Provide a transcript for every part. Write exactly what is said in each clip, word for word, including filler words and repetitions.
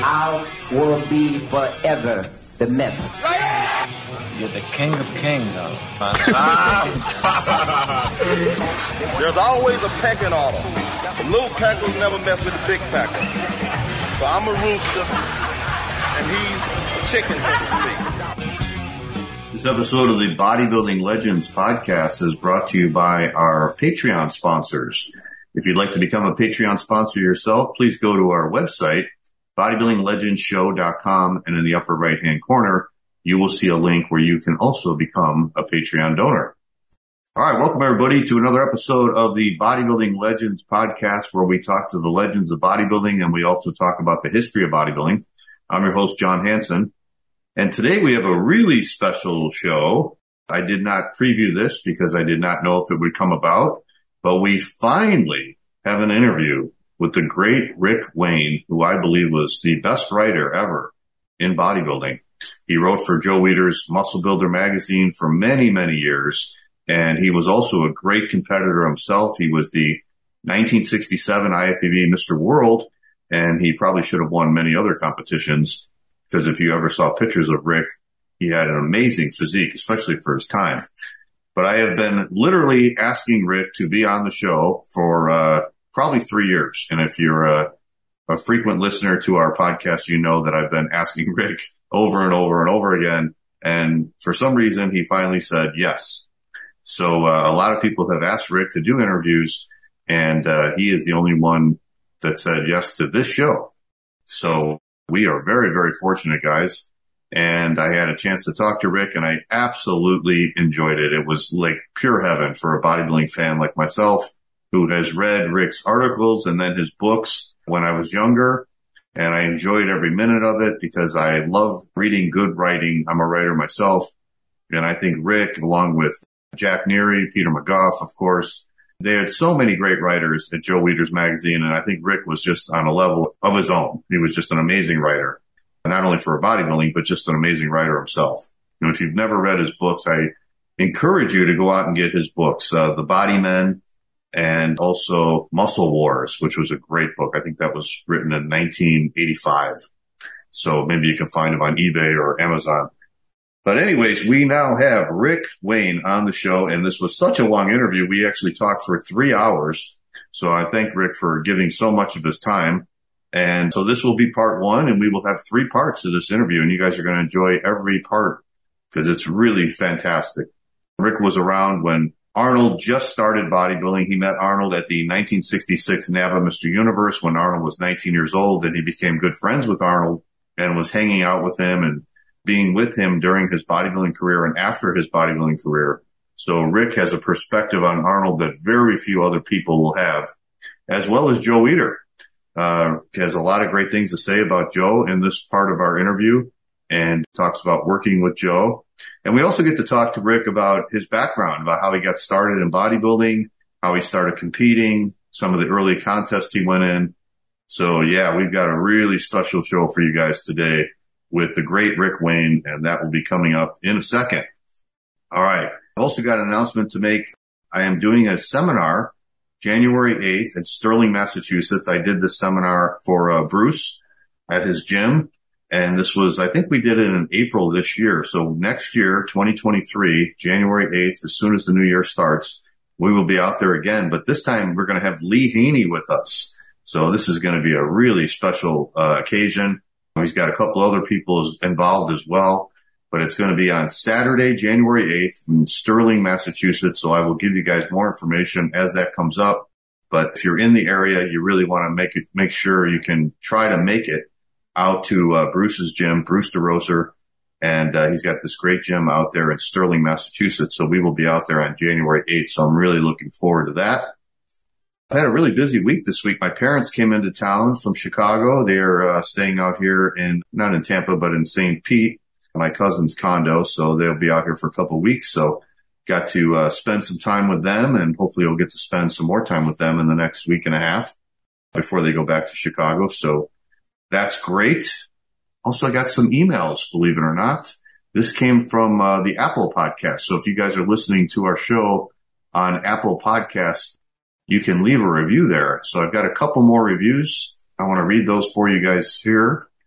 I will be forever the method. You're the king of kings, huh? There's always a pecking order. The little packers never mess with the big packers. So I'm a rooster, and he's a chicken, so to speak. This episode of the Bodybuilding Legends podcast is brought to you by our Patreon sponsors. If you'd like to become a Patreon sponsor yourself, please go to our website, bodybuilding legends show dot com, and in the upper right-hand corner, you will see a link where you can also become a Patreon donor. All right, welcome everybody to another episode of the Bodybuilding Legends podcast, where we talk to the legends of bodybuilding and we also talk about the history of bodybuilding. I'm your host, John Hansen, and today we have a really special show. I did not preview this because I did not know if it would come about, but we finally have an interview with the great Rick Wayne, who I believe was the best writer ever in bodybuilding. He wrote for Joe Weider's Muscle Builder magazine for many, many years, and he was also a great competitor himself. He was the nineteen sixty-seven I F B B Mister World, and he probably should have won many other competitions, because if you ever saw pictures of Rick, he had an amazing physique, especially for his time. But I have been literally asking Rick to be on the show for uh probably three years. And if you're a, a frequent listener to our podcast, you know that I've been asking Rick over and over and over again. And for some reason, he finally said yes. So uh, a lot of people have asked Rick to do interviews, and uh, he is the only one that said yes to this show. So we are very, very fortunate, guys. And I had a chance to talk to Rick, and I absolutely enjoyed it. It was like pure heaven for a bodybuilding fan like myself, who has read Rick's articles and then his books when I was younger. And I enjoyed every minute of it because I love reading good writing. I'm a writer myself. And I think Rick, along with Jack Neary, Peter McGough, of course, they had so many great writers at Joe Weider's magazine. And I think Rick was just on a level of his own. He was just an amazing writer, not only for bodybuilding, but just an amazing writer himself. You know, if you've never read his books, I encourage you to go out and get his books, uh, The Body Men, and also Muscle Wars, which was a great book. I think that was written in nineteen eighty-five. So maybe you can find them on eBay or Amazon. But anyways, we now have Rick Wayne on the show, and this was such a long interview. We actually talked for three hours. So I thank Rick for giving so much of his time. And so this will be part one, and we will have three parts of this interview, and you guys are going to enjoy every part because it's really fantastic. Rick was around when Arnold just started bodybuilding. He met Arnold at the nineteen sixty-six NABBA Mister Universe when Arnold was nineteen years old, and he became good friends with Arnold and was hanging out with him and being with him during his bodybuilding career and after his bodybuilding career. So Rick has a perspective on Arnold that very few other people will have, as well as Joe Weider. Uh, has a lot of great things to say about Joe in this part of our interview, and talks about working with Joe. And we also get to talk to Rick about his background, about how he got started in bodybuilding, how he started competing, some of the early contests he went in. So yeah, we've got a really special show for you guys today with the great Rick Wayne, and that will be coming up in a second. All right. I've also got an announcement to make. I am doing a seminar January eighth in Sterling, Massachusetts. I did this seminar for uh, Bruce at his gym. And this was, I think we did it in April this year. So next year, twenty twenty-three, January eighth, as soon as the new year starts, we will be out there again. But this time we're going to have Lee Haney with us. So this is going to be a really special uh, occasion. He's got a couple other people involved as well. But it's going to be on Saturday, January eighth in Sterling, Massachusetts. So I will give you guys more information as that comes up. But if you're in the area, you really want to make it, make sure you can try to make it out to uh, Bruce's gym, Bruce DeRoser, and uh, he's got this great gym out there in Sterling, Massachusetts. So we will be out there on January eighth. So I'm really looking forward to that. I've had a really busy week this week. My parents came into town from Chicago. They're uh, staying out here in, not in Tampa, but in Saint Pete, my cousin's condo. So they'll be out here for a couple of weeks. So got to uh, spend some time with them, and hopefully we'll get to spend some more time with them in the next week and a half before they go back to Chicago. So that's great. Also, I got some emails, believe it or not. This came from uh, the Apple Podcast. So if you guys are listening to our show on Apple Podcast, you can leave a review there. So I've got a couple more reviews. I want to read those for you guys here.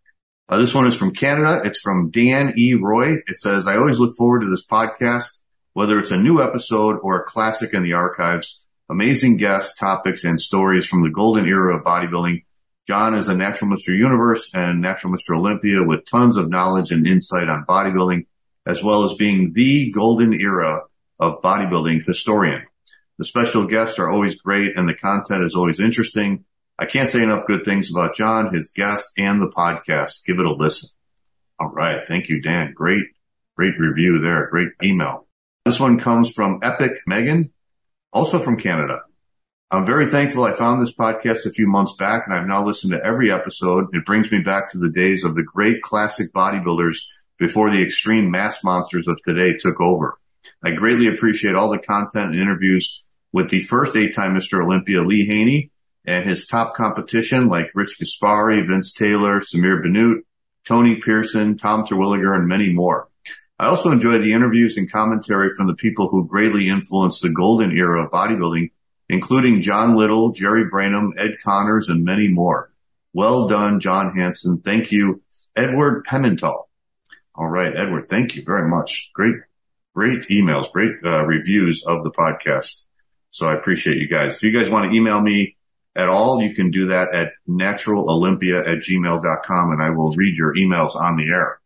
Uh, this one is from Canada. It's from Dan E. Roy. It says, I always look forward to this podcast, whether it's a new episode or a classic in the archives. Amazing guests, topics, and stories from the golden era of bodybuilding. John is a Natural Mister Universe and Natural Mister Olympia with tons of knowledge and insight on bodybuilding, as well as being the golden era of bodybuilding historian. The special guests are always great and the content is always interesting. I can't say enough good things about John, his guests, and the podcast. Give it a listen. All right. Thank you, Dan. Great, great review there. Great email. This one comes from Epic Megan, also from Canada. I'm very thankful I found this podcast a few months back, and I've now listened to every episode. It brings me back to the days of the great classic bodybuilders before the extreme mass monsters of today took over. I greatly appreciate all the content and interviews with the first eight-time Mister Olympia, Lee Haney, and his top competition like Rich Gaspari, Vince Taylor, Samir Bannout, Tony Pearson, Tom Terwilliger, and many more. I also enjoy the interviews and commentary from the people who greatly influenced the golden era of bodybuilding, including John Little, Jerry Branham, Ed Connors, and many more. Well done, John Hansen. Thank you, Edward Pimentel. All right, Edward, thank you very much. Great, great emails, great uh, reviews of the podcast. So I appreciate you guys. If you guys want to email me at all, you can do that at natural olympia at gmail dot com, and I will read your emails on the air.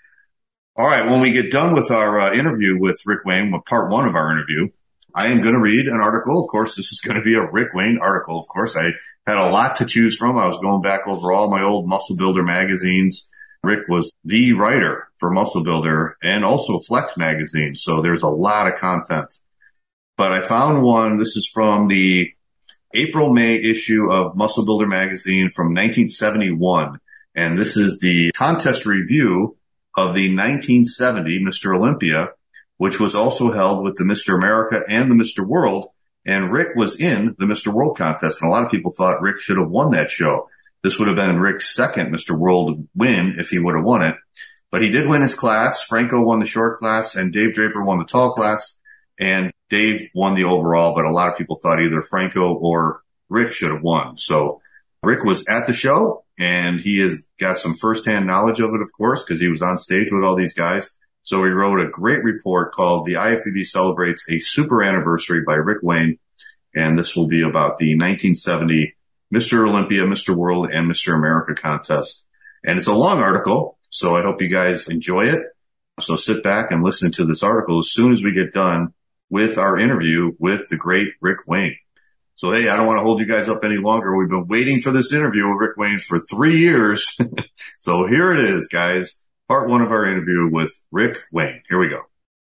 All right, when we get done with our uh, interview with Rick Wayne, with part one of our interview, I am going to read an article. Of course, this is going to be a Rick Wayne article. Of course, I had a lot to choose from. I was going back over all my old Muscle Builder magazines. Rick was the writer for Muscle Builder and also Flex magazine, so there's a lot of content. But I found one. This is from the April-May issue of Muscle Builder magazine from nineteen seventy-one. And this is the contest review of the nineteen seventy Mister Olympia, which was also held with the Mister America and the Mister World. And Rick was in the Mister World contest. And a lot of people thought Rick should have won that show. This would have been Rick's second Mister World win if he would have won it. But he did win his class. Franco won the short class and Dave Draper won the tall class. And Dave won the overall, but a lot of people thought either Franco or Rick should have won. So Rick was at the show, and he has got some firsthand knowledge of it, of course, because he was on stage with all these guys. So he wrote a great report called The I F B B Celebrates a Super Anniversary by Rick Wayne, and this will be about the nineteen seventy Mister Olympia, Mister World, and Mister America contest. And it's a long article, so I hope you guys enjoy it. So sit back and listen to this article as soon as we get done with our interview with the great Rick Wayne. So, hey, I don't want to hold you guys up any longer. We've been waiting for this interview with Rick Wayne for three years. So here it is, guys. Part one of our interview with Rick Wayne. Here we go.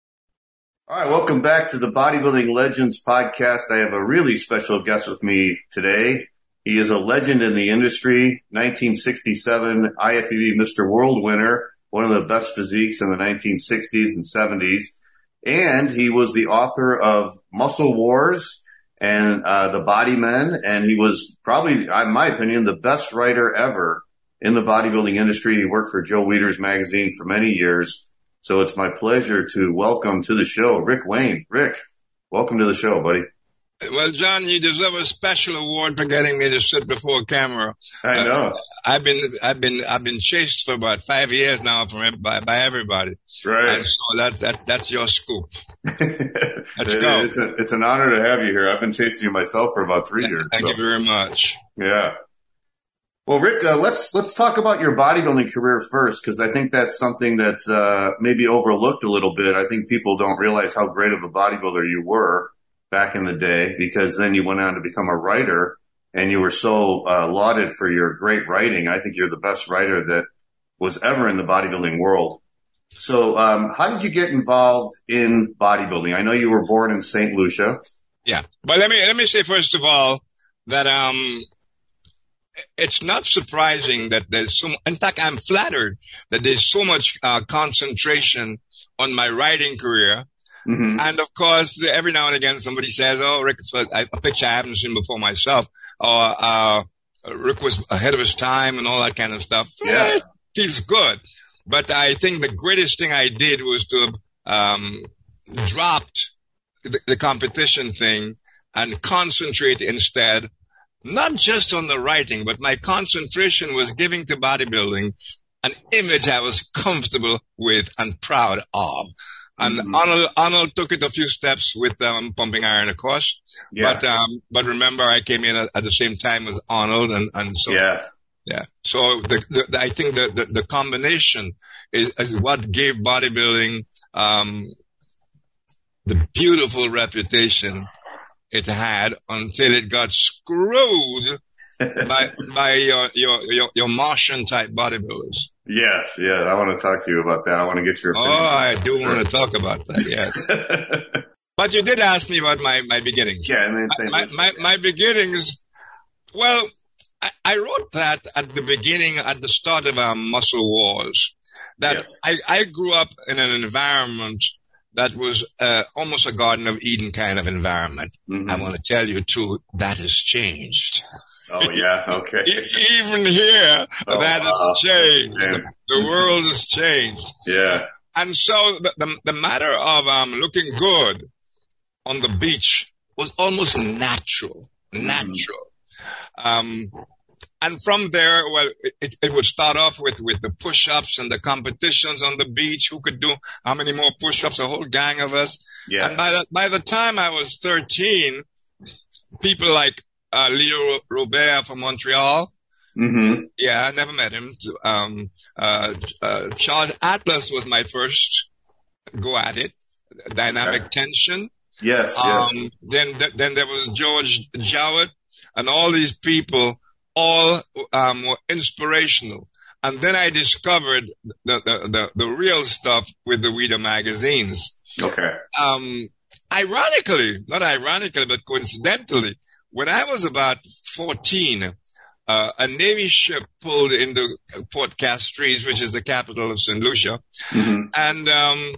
All right. Welcome back to the Bodybuilding Legends podcast. I have a really special guest with me today. He is a legend in the industry, nineteen sixty-seven I F B B Mister World winner, one of the best physiques in the nineteen sixties and seventies. And he was the author of Muscle Wars and uh the Body Men, and he was probably, in my opinion, the best writer ever in the bodybuilding industry. He worked for Joe Weider's magazine for many years. So it's my pleasure to welcome to the show Rick Wayne. Rick, welcome to the show, buddy. Well, John, you deserve a special award for getting me to sit before a camera. I know. Uh, I've been, I've been, I've been chased for about five years now from by, by everybody. Right. And so that, that, that's your scoop. Let's it, go. It's, a, it's an honor to have you here. I've been chasing you myself for about three years. Thank so. you very much. Yeah. Well, Rick, uh, let's, let's talk about your bodybuilding career first, because I think that's something that's, uh, maybe overlooked a little bit. I think people don't realize how great of a bodybuilder you were back in the day, because then you went on to become a writer, and you were so uh, lauded for your great writing. I think you're the best writer that was ever in the bodybuilding world. So um, how did you get involved in bodybuilding? I know you were born in Saint Lucia. Yeah. But let me let me say, first of all, that um it's not surprising that there's so – in fact, I'm flattered that there's so much uh, concentration on my writing career. Mm-hmm. And of course, every now and again, somebody says, "Oh, Rick, it's a picture I haven't seen before myself." Or uh, Rick was ahead of his time and all that kind of stuff. Yeah, he's good. But I think the greatest thing I did was to have um, dropped the, the competition thing and concentrate instead, not just on the writing, but my concentration was giving to bodybuilding an image I was comfortable with and proud of. And Mm-hmm. Arnold, Arnold took it a few steps with um, Pumping Iron, of course. Yeah. But um, but remember, I came in at, at the same time as Arnold, and, and so Yeah. yeah. So the, the, I think the, the, the combination is, is what gave bodybuilding um, the beautiful reputation it had until it got screwed by by your your your, your Martian type bodybuilders. Yes, yeah. I want to talk to you about that. I want to get your Oh, opinion. I do want to talk about that. Yes. But you did ask me about my, my beginnings. Yeah, and then same My, my, my beginnings, well, I, I wrote that at the beginning, at the start of our Muscle Wars, that Yeah. I, I grew up in an environment that was uh, almost a Garden of Eden kind of environment. Mhm. I want to tell you, too, that has changed. Oh, yeah, okay. E- Even here, Oh, that wow. has changed. Damn. The world has changed. Yeah. And so the, the, the matter of um, looking good on the beach was almost natural, natural. Um, and from there, well, it, it would start off with, with the push-ups and the competitions on the beach. Who could do how many more push-ups? A whole gang of us. Yeah. And by the, by the time I was thirteen, people like uh, Leo Robert from Montreal. Mm-hmm. Yeah, I never met him. Um, uh, uh, Charles Atlas was my first go at it. Dynamic Okay. tension. Yes, yes. Um, then, th- then there was George Jowett and all these people, all, um, were inspirational. And then I discovered the, the, the, the real stuff with the Weeder magazines. Okay. Um, ironically, not ironically, but coincidentally, when I was about fourteen, uh, a Navy ship pulled into Port Castries, which is the capital of Saint Lucia. Mm-hmm. And, um,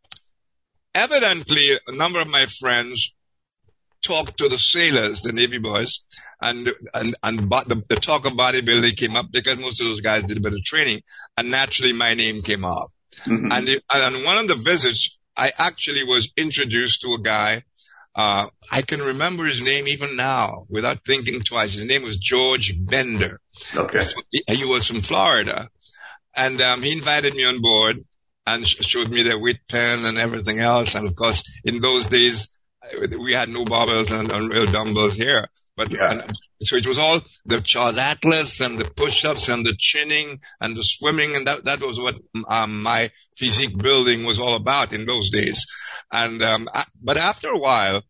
evidently a number of my friends talked to the sailors, the Navy boys, and, and, and bo- the, the talk of bodybuilding came up because most of those guys did a bit of training, and naturally my name came up. Mm-hmm. And, it, and on one of the visits, I actually was introduced to a guy. Uh, I can remember his name even now without thinking twice. His name was George Bender. Okay. He, he was from Florida. And, um, he invited me on board and sh- showed me the weight pen and everything else. And of course, in those days, we had no barbells and, and real dumbbells here. But, Yeah. and, so it was all the Charles Atlas and the push-ups and the chinning and the swimming. And that, that was what, um, my physique building was all about in those days. And, um, I, but after a while,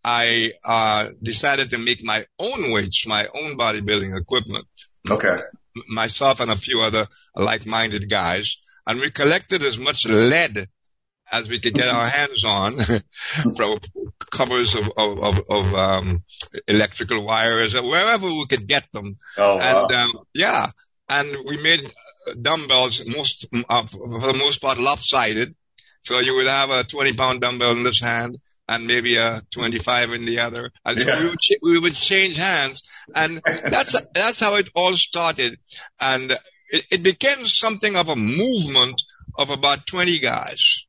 I, uh, decided to make my own weights, my own bodybuilding equipment. Okay. Myself and a few other like-minded guys. And we collected as much lead as we could get our hands on from covers of, of, of, of um, electrical wires, or wherever we could get them. Oh, wow. And, um, yeah. And we made dumbbells, most, uh, for the most part, lopsided. So you would have a twenty pound dumbbell in this hand and maybe a twenty-five in the other. And so Yeah. we would, ch- we would change hands. And that's, that's how it all started. And it, it became something of a movement of about twenty guys.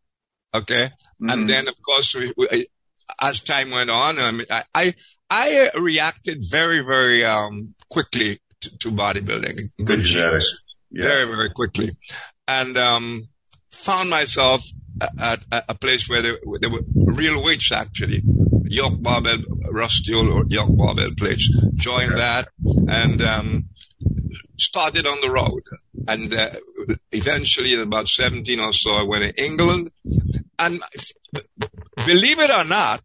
Okay. Mhm. And then, of course, we, we, as time went on, I, mean, I, I, I reacted very, very, um, quickly to, to bodybuilding. Good genes. genetics. Yeah. Very, very quickly. And, um, found myself at, at a place where there, there were real weights, actually. York barbell, rusty old York barbell plates. Joined Okay. that and, um, started on the road. And, uh, eventually at about seventeen or so, I went to England. And believe it or not,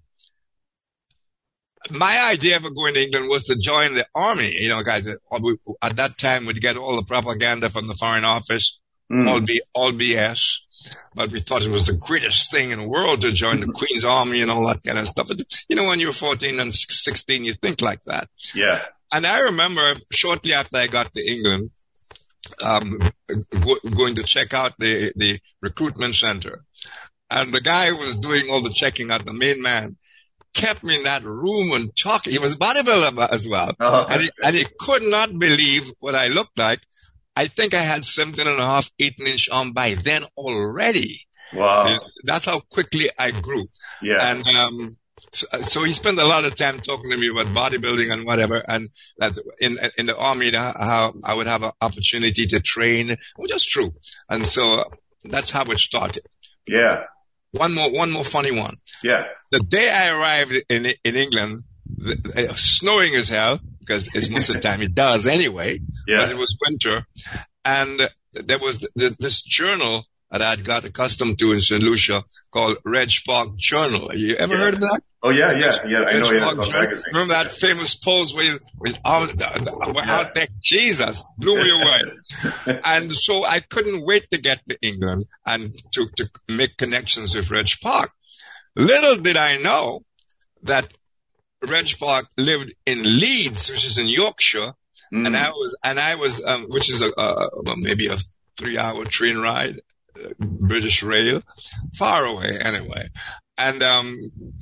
my idea for going to England was to join the army. You know, guys, at that time we'd get all the propaganda from the Foreign Office, Mm. all B, all B S. But we thought it was the greatest thing in the world to join the Queen's Army and all that kind of stuff. But, you know, when you're fourteen and sixteen, you think like that. Yeah. And I remember shortly after I got to England, um, go, going to check out the, the recruitment center. And the guy who was doing all the checking out, the main man, kept me in that room and talking. He was a bodybuilder as well. Oh, And he, and he could not believe what I looked like. I think I had seventeen and a half, eighteen inch arm by then already. wow. That's how quickly I grew. Yeah. And, um, So, so he spent a lot of time talking to me about bodybuilding and whatever, and that in in the army, how I would have an opportunity to train, which is true. And so that's how it started. Yeah. One more, one more funny one. Yeah. The day I arrived in in England, it was snowing as hell, because it's most of the time it does anyway. Yeah. But it was winter, and there was the, the, this journal that I'd got accustomed to in Saint Lucia called Reg Park Journal. You ever yeah. heard of that? Oh yeah, yeah, yeah. I know. Yeah, magazine. Remember that famous pose where with all the, we're out there? Jesus, blew me away. And so I couldn't wait to get to England and to to make connections with Reg Park. Little did I know that Reg Park lived in Leeds, which is in Yorkshire, mm. and I was and I was um, which is a, a well, maybe a three-hour train ride, uh, British Rail, far away anyway, and um.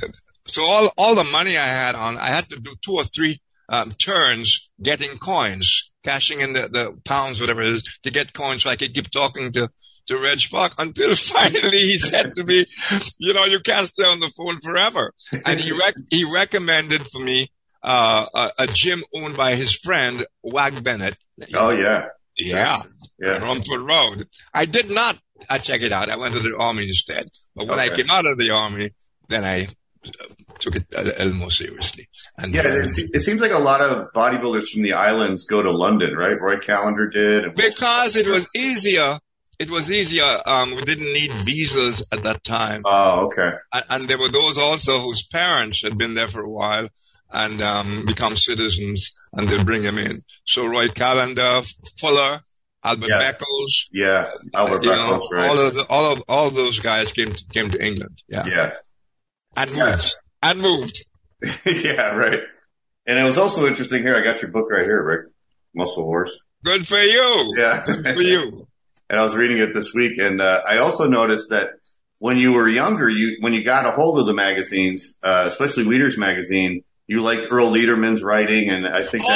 So all, all the money I had on, I had to do two or three um, turns getting coins, cashing in the, the pounds, whatever it is, to get coins so I could keep talking to, to Reg Park until finally he said to me, you know, you can't stay on the phone forever. And he rec- he recommended for me uh, a, a gym owned by his friend, Wag Bennett. Oh, yeah. Yeah. Yeah. On Rumford Road. I did not I check it out. I went to the army instead. But when Okay. I came out of the army, then I took it a little more seriously. And Yeah, uh, it, it seems like a lot of bodybuilders from the islands go to London, right? Roy Callender did. and- because it was easier. It was easier. Um, we didn't need visas at that time. Oh, okay. And, and there were those also whose parents had been there for a while and um, become citizens, and they bring them in. So Roy Callender, Fuller, Albert Yeah. Beckles, Yeah, Albert you Beckles, know, right? all of the, all of all those guys came to, came to England. Yeah, Yeah. and Yeah. moved and moved. Yeah, right. And it was also interesting here. I got your book right here, Rick. Muscle Wars. Good for you. Yeah. Good for you. And I was reading it this week, and uh, I also noticed that when you were younger, you when you got a hold of the magazines, uh, especially Leaders Magazine, you liked Earl Lederman's writing, and I think that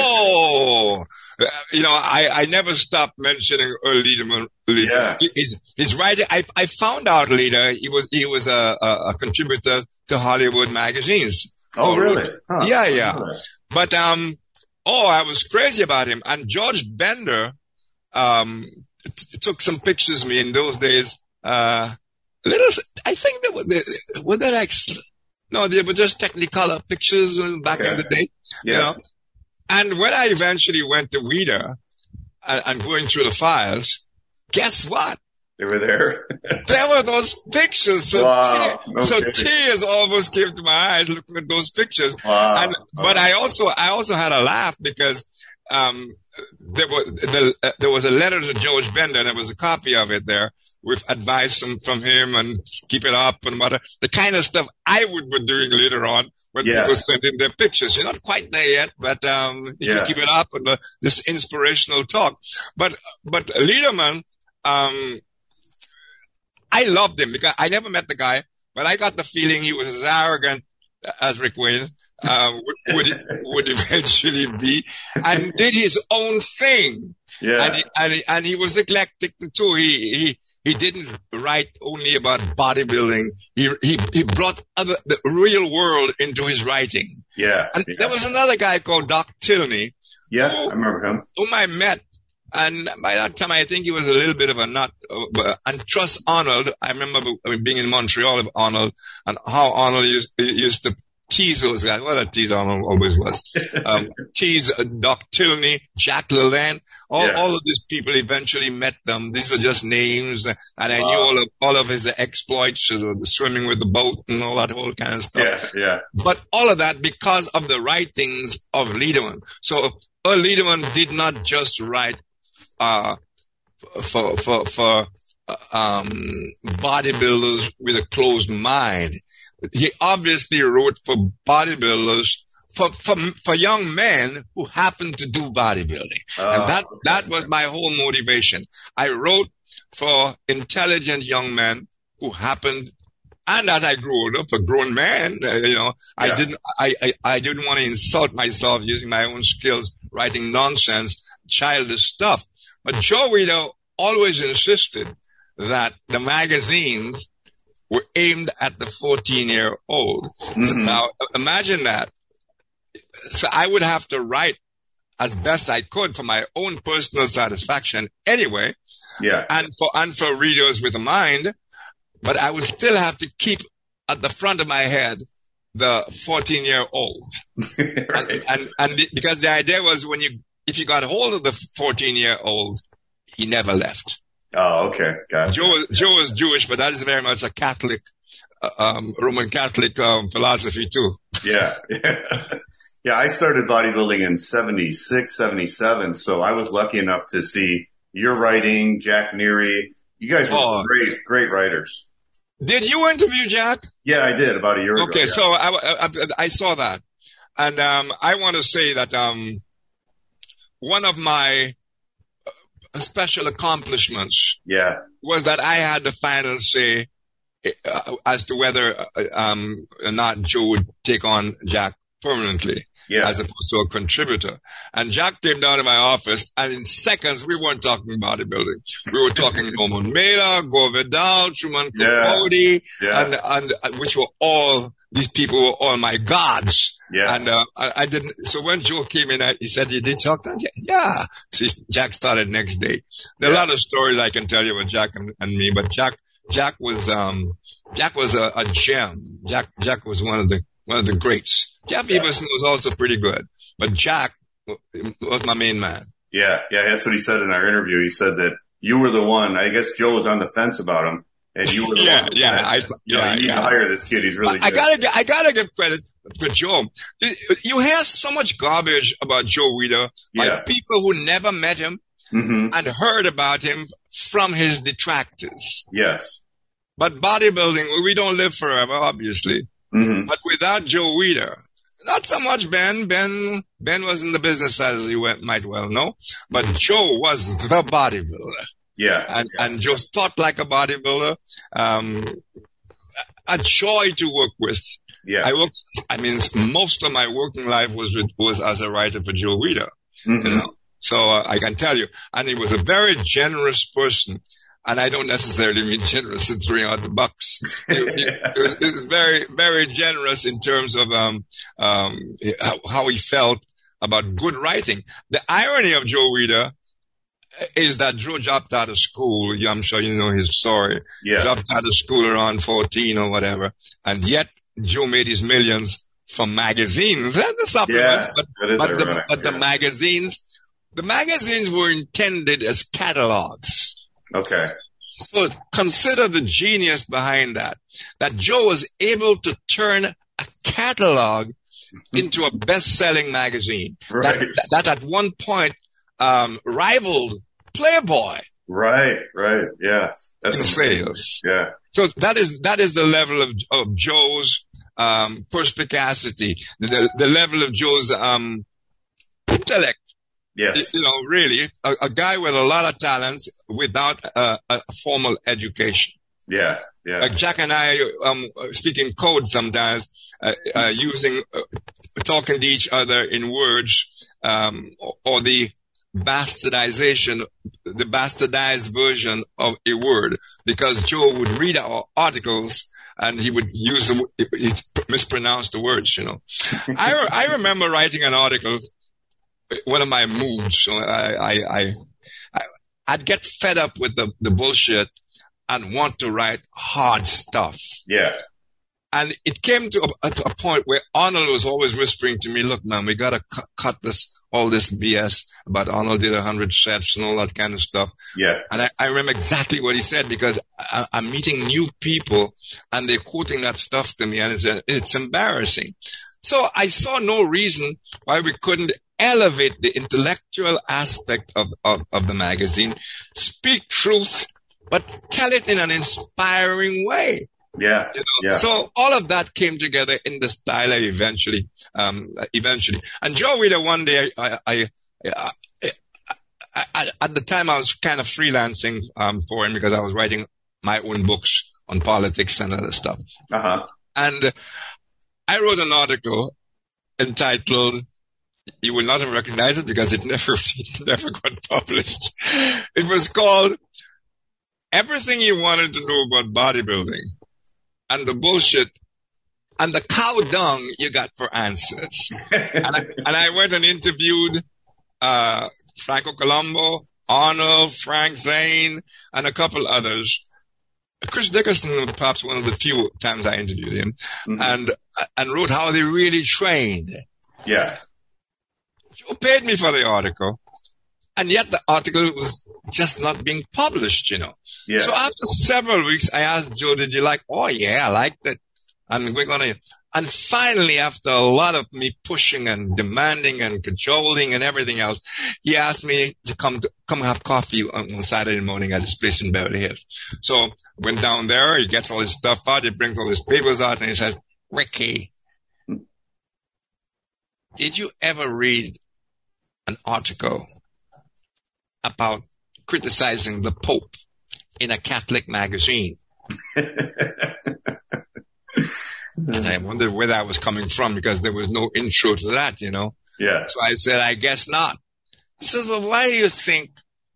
Oh, uh, you know, I, I never stopped mentioning Earl Lederman. Yeah. His, his writing, I, I found out later he was, he was a, a, a contributor to Hollywood magazines. oh really? Huh. Yeah, I didn't yeah. know that. But, um, oh, I was crazy about him. And George Bender, um, t- took some pictures of me in those days. Uh, little, I think they were, they, were they like, no, they were just Technicolor pictures back Okay. in the day. Yeah. You know? And when I eventually went to Reader and, and going through the files, guess what? They were there. There were those pictures. So, Wow, te- no so kidding. tears almost came to my eyes looking at those pictures. Wow. And, but I also, I also had a laugh because, um, there was, the, uh, there was a letter to George Bender, and there was a copy of it there with advice from, from him and keep it up and what, the kind of stuff I would be doing later on when Yeah. people sent in their pictures. You're not quite there yet, but, um, if Yeah. you keep it up and uh, this inspirational talk. But, but Lederman, um, I loved him because I never met the guy, but I got the feeling he was as arrogant as Rick Wayne uh, would, would would eventually be, and did his own thing. Yeah. And he, and he, and he was eclectic too. He he he didn't write only about bodybuilding. He he he brought other the real world into his writing. Yeah. And yeah. there was another guy called Doc Tilney, Yeah, I remember him. whom I met. And by that time, I think he was a little bit of a nut. Uh, and Trust Arnold, I remember being in Montreal with Arnold and how Arnold used, used to tease those guys. What a tease Arnold always was. Um, tease uh, Doc Tilney, Jack LaLanne, all, Yeah. all of these people eventually met them. These were just names. And I Wow. knew all of, all of his exploits, uh, the swimming with the boat and all that whole kind of stuff. Yeah, yeah. But all of that because of the writings of Lederman. So Earl Lederman did not just write uh for for for uh, um bodybuilders with a closed mind. He obviously wrote for bodybuilders for for for young men who happen to do bodybuilding. Oh, and that okay. that was my whole motivation. I wrote for intelligent young men who happened, and as I grew older, for grown men, uh, you know, I Yeah. didn't, I, I, I didn't want to insult myself using my own skills, writing nonsense, childish stuff. But Joe Weider always insisted that the magazines were aimed at the fourteen-year-old. Mm-hmm. So now, imagine that. So I would have to write as best I could for my own personal satisfaction anyway. Yeah. And for, and for readers with a mind, but I would still have to keep at the front of my head the fourteen-year-old. Right. And, and, and the, because the idea was when you, if you got hold of the fourteen-year-old, he never left. Oh, okay. Gotcha. Joe was, Joe was Jewish, but that is very much a Catholic, uh, um, Roman Catholic, um, philosophy too. Yeah. Yeah. Yeah. I started bodybuilding in seventy-six, seventy-seven. So I was lucky enough to see your writing, Jack Neary. You guys were Oh. great, great writers. Did you interview Jack? Yeah, I did about a year ago. Okay, yeah. so I, I, I saw that. And um, I want to say that um, one of my special accomplishments Yeah. was that I had the final say uh, as to whether uh, um, or not Joe would take on Jack permanently. Yeah. As opposed to a contributor. And Jack came down to my office, and in seconds, we weren't talking bodybuilding. We were talking Norman Mailer, Gore Vidal, Truman Yeah. Capote, Yeah. and, and, and which were all, these people were all my gods. Yeah. And, uh, I, I didn't, so when Joe came in, I, he said, you did talk to him? Yeah. So he, Jack started next day. There are Yeah. a lot of stories I can tell you about Jack and, and me, but Jack, Jack was, um, Jack was a, a gem. Jack, Jack was one of the, one of the greats. Jeff Yeah. Everson was also pretty good, but Jack was my main man. Yeah. Yeah. That's what he said in our interview. He said that you were the one. I guess Joe was on the fence about him, and you were the Yeah, one. that yeah, said, I- you know, yeah, you need yeah. to hire this kid. He's really good. I gotta, gi- I gotta give credit to Joe. You hear so much garbage about Joe Weider by Yeah. people who never met him Mm-hmm. and heard about him from his detractors. Yes. But bodybuilding, we don't live forever, obviously. Mm-hmm. But without Joe Weider, not so much Ben. Ben, Ben was in the business as you went, might well know, but Joe was the bodybuilder. Yeah. And, yeah. and Joe thought like a bodybuilder. Um, a joy to work with. Yeah. I worked, I mean, most of my working life was with, was as a writer for Joe Weider, Mhm. you know. So uh, I can tell you, and he was a very generous person. And I don't necessarily mean generous in throwing out the bucks. He, he, he was, he was very, very generous in terms of um, um, how, how he felt about good writing. The irony of Joe Weider is that Joe dropped out of school. I'm sure you know his story. Yeah. Dropped out of school around fourteen or whatever, and yet Joe made his millions from magazines and the supplements. Yeah, but that is but, the, ironic, but the yeah. magazines, the magazines were intended as catalogs. Okay. So consider the genius behind that, that Joe was able to turn a catalog into a best-selling magazine Right. that, that at one point um, rivaled Playboy Right. Right. Yeah. That's in amazing. sales. Yeah. So that is that is the level of, of Joe's um, perspicacity, the, the level of Joe's um, intellect. Yes. You know, really, a, a guy with a lot of talents without a, a formal education. Yeah. Yeah. Like Jack and I, um, speaking code sometimes, uh, uh, using, uh, talking to each other in words, um, or, or the bastardization, the bastardized version of a word, because Joe would read our articles and he would use the, he mispronounce the words, you know. I, re- I remember writing an article, one of my moods, I, I, I, I, I'd get fed up with the, the bullshit and want to write hard stuff. Yeah. And it came to a, to a point where Arnold was always whispering to me, look, man, we got to cu- cut this, all this B S about Arnold did a hundred sets and all that kind of stuff. Yeah. And I, I remember exactly what he said because I, I'm meeting new people and they're quoting that stuff to me and it's, it's embarrassing. So I saw no reason why we couldn't elevate the intellectual aspect of, of, of the magazine, speak truth, but tell it in an inspiring way. Yeah. You know? Yeah. So all of that came together in the style I eventually, um, eventually. And Joe Weider, one day, I, I, I, I, I, at the time I was kind of freelancing, um, for him because I was writing my own books on politics and other stuff. Uh-huh. And I wrote an article entitled, you will not have recognized it because it never, it never got published. It was called Everything You Wanted to Know About Bodybuilding, and the bullshit and the cow dung you got for answers. and, I, and I went and interviewed uh Franco Colombo, Arnold, Frank Zane, and a couple others. Chris Dickerson was perhaps one of the few times I interviewed him, mm-hmm. and and wrote how they really trained. Yeah. Joe paid me for the article, and yet the article was just not being published, you know. Yeah. So after several weeks, I asked Joe, did you like, oh yeah, I liked it. And we're going to, and finally, after a lot of me pushing and demanding and cajoling and everything else, he asked me to come to, come have coffee on, on Saturday morning at his place in Beverly Hills. So I went down there, he gets all his stuff out, he brings all his papers out, and he says, Ricky, did you ever read an article about criticizing the Pope in a Catholic magazine? And I wondered where that was coming from, because there was no intro to that, you know. Yeah. So I said, I guess not. He says, well, why do you think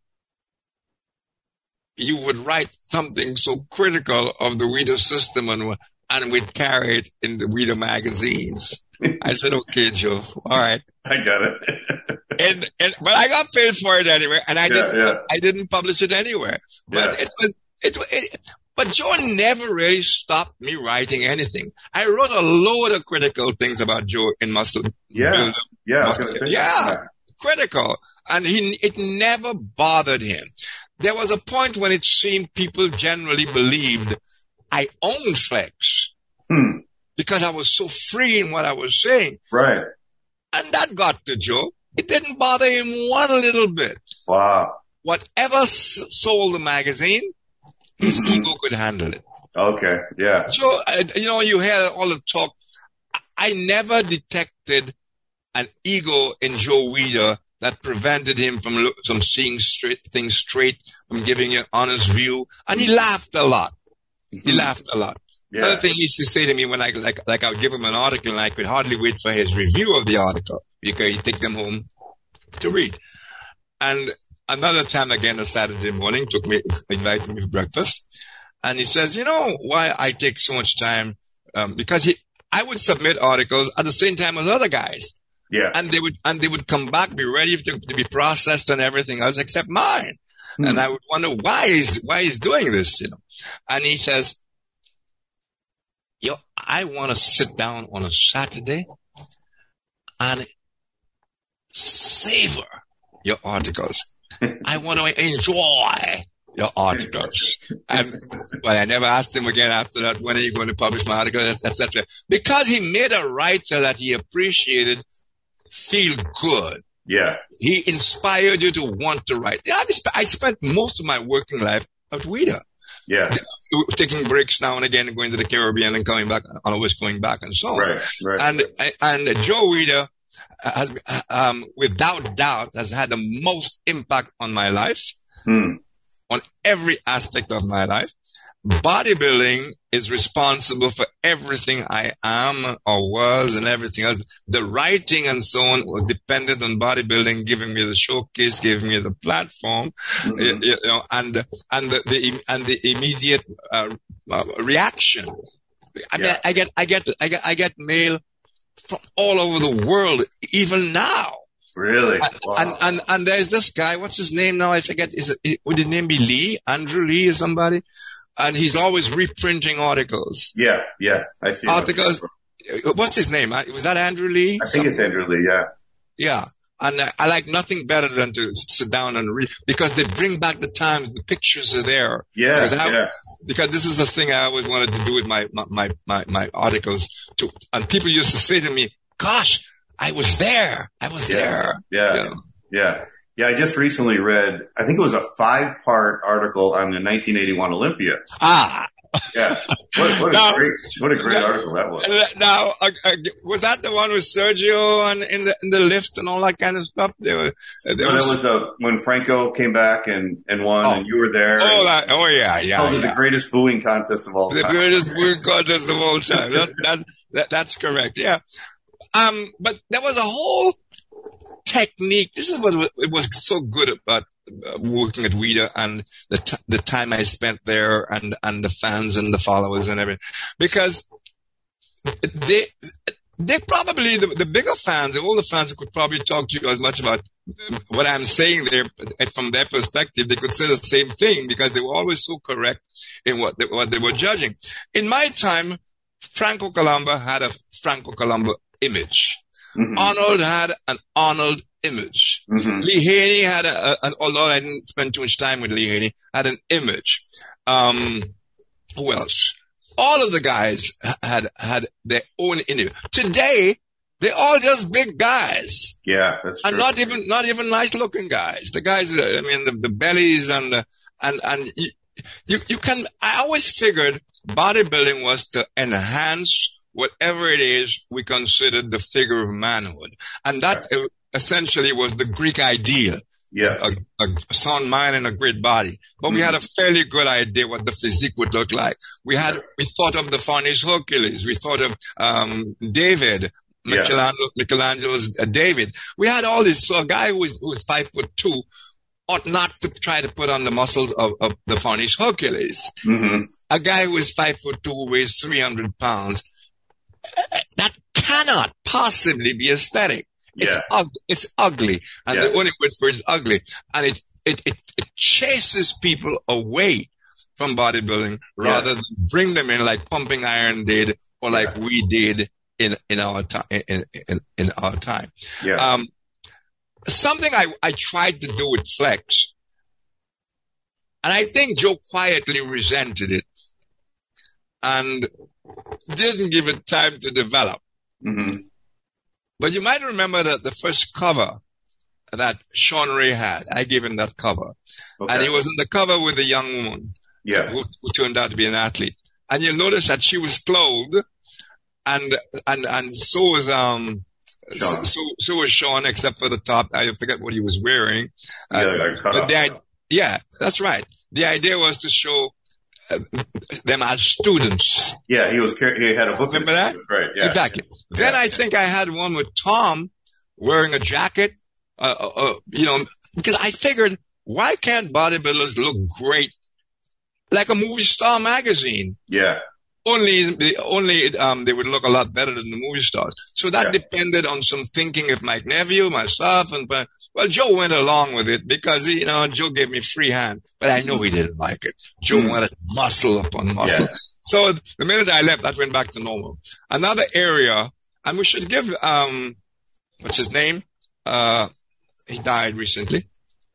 you would write something so critical of the Weeder system and, and we'd carry it in the Weeder magazines? I said, okay, Joe. All right. I got it. and, and, but I got paid for it anyway, and I yeah, didn't, yeah. I didn't publish it anywhere. But yeah. it was, it, it, but Joe never really stopped me writing anything. I wrote a load of critical things about Joe in Muscle. Yeah. Builder, yeah. Muscle, yeah. Critical. And he, it never bothered him. There was a point when it seemed people generally believed I owned Flex. Hmm. Because I was so free in what I was saying. Right. And that got to Joe. It didn't bother him one little bit. Wow. Whatever s- sold the magazine, his mm-hmm. ego could handle it. Okay. Yeah. Joe, uh, you know, you hear all the talk. I never detected an ego in Joe Weeder that prevented him from, lo- from seeing straight things straight, from giving an honest view. And he laughed a lot. Mm-hmm. He laughed a lot. Yeah. Another thing he used to say to me when I, like, like I would give him an article and I could hardly wait for his review of the article because he'd take them home to read. And another time again, a Saturday morning, took me, invited me for breakfast. And he says, you know why I take so much time? Um, because he, I would submit articles at the same time as other guys. Yeah. And they would, and they would come back, be ready to, to be processed and everything else except mine. Hmm. And I would wonder why he's, why he's doing this, you know. And he says, yo, I want to sit down on a Saturday and savor your articles. I want to enjoy your articles. And, well, I never asked him again after that, when are you going to publish my article, et cetera. Because he made a writer that he appreciated feel good. Yeah. He inspired you to want to write. I spent most of my working life at Weeder. Yeah. Taking breaks now and again, going to the Caribbean and coming back, always going back and so on. Right, right. And, and Joe Weeder, has, um, without doubt, has had the most impact on my life, hmm. on every aspect of my life. Bodybuilding is responsible for everything I am or was and everything else. The writing and so on was dependent on bodybuilding, giving me the showcase, giving me the platform, mm-hmm. you, you know, and and the, the and the immediate uh, uh, reaction. I mean, yeah. I get I get I get I get mail from all over the world, even now. Really? Wow. And, and, and there's this guy, what's his name now? I forget. Is it, would his name be Lee? Andrew Lee or somebody? And he's always reprinting articles. Yeah, yeah. I see. Articles. What's his name? Was that Andrew Lee? I think Something? It's Andrew Lee, yeah. Yeah. And uh, I like nothing better than to sit down and read, because they bring back the times, the pictures are there. Yeah, because, I, yeah. because this is the thing I always wanted to do with my, my, my, my articles too. And people used to say to me, gosh, I was there. I was yeah, there. Yeah. You know? Yeah. Yeah. I just recently read, I think it was a five part article on the nineteen eighty-one Olympia. Ah. Yeah. What, what, now, a great, what a great now, article that was. Now, uh, uh, was that the one with Sergio and in the, in the lift and all that kind of stuff? There was, uh, there no, was, that was uh, when Franco came back and, and won oh, and you were there. Oh, that, oh yeah, yeah. Called yeah. it the greatest booing contest of all the time. The greatest booing contest of all time. That, that, that, that's correct. Yeah. Um, but there was a whole technique. This is what it was so good about uh, working at Weider and the t- the time I spent there and and the fans and the followers and everything, because they they probably the, the bigger fans, the older fans, could probably talk to you as much about what I'm saying there from their perspective. They could say the same thing because they were always so correct in what they, what they were judging. In my time, Franco Columbu had a Franco Columbu image. Mm-hmm. Arnold had an Arnold image. Mm-hmm. Lee Haney had a, a, an, although I didn't spend too much time with Lee Haney, had an image. Um, who else? All of the guys had, had their own image. Today, they're all just big guys. Yeah, that's true. And not even, not even nice looking guys. The guys, I mean, the, the bellies and the, and, and you, you, you can, I always figured bodybuilding was to enhance whatever it is we considered the figure of manhood. And that yeah. essentially was the Greek ideal. Yeah. A, a sound mind and a great body. But mm-hmm. we had a fairly good idea what the physique would look like. We had, yeah. we thought of the Varnish Hercules. We thought of, um, David, Michelangelo, yeah. Michelangelo's uh, David. We had all this. So a guy who was, who was five foot two ought not to try to put on the muscles of, of the Varnish Hercules. Mm-hmm. A guy who is five foot two, who weighs three hundred pounds, that cannot possibly be aesthetic. It's, yeah. ug- it's ugly. And yeah. the only word for it is ugly. And it, it, it, it chases people away from bodybuilding rather yeah. than bring them in like Pumping Iron did or like yeah. we did in, in our time, in, in, in our time. Yeah. Um, something I, I tried to do with Flex, and I think Joe quietly resented it and didn't give it time to develop. Mm-hmm. But you might remember that the first cover that Sean Ray had, I gave him that cover. Okay. And he was on the cover with a young woman yeah. who, who turned out to be an athlete. And you'll notice that she was clothed and, and, and so was, um, Sean. so, so was Sean, except for the top. I forget what he was wearing. Yeah, uh, cut but off. the, yeah, that's right. The idea was to show uh, them as students. Yeah, he was, he had a book. Remember that? Right, yeah. Exactly. Yeah. Then I think I had one with Tom wearing a jacket, uh, uh, uh, you know, because I figured, why can't bodybuilders look great like a movie star magazine? Yeah. Only, only, um, they would look a lot better than the movie stars. So that yeah. depended on some thinking of Mike Neville, myself, and, well, Joe went along with it because, you know, Joe gave me free hand, but I know he didn't like it. Joe mm. wanted muscle upon muscle. Yeah. So the minute I left, that went back to normal. Another area, and we should give, um, what's his name? Uh, he died recently.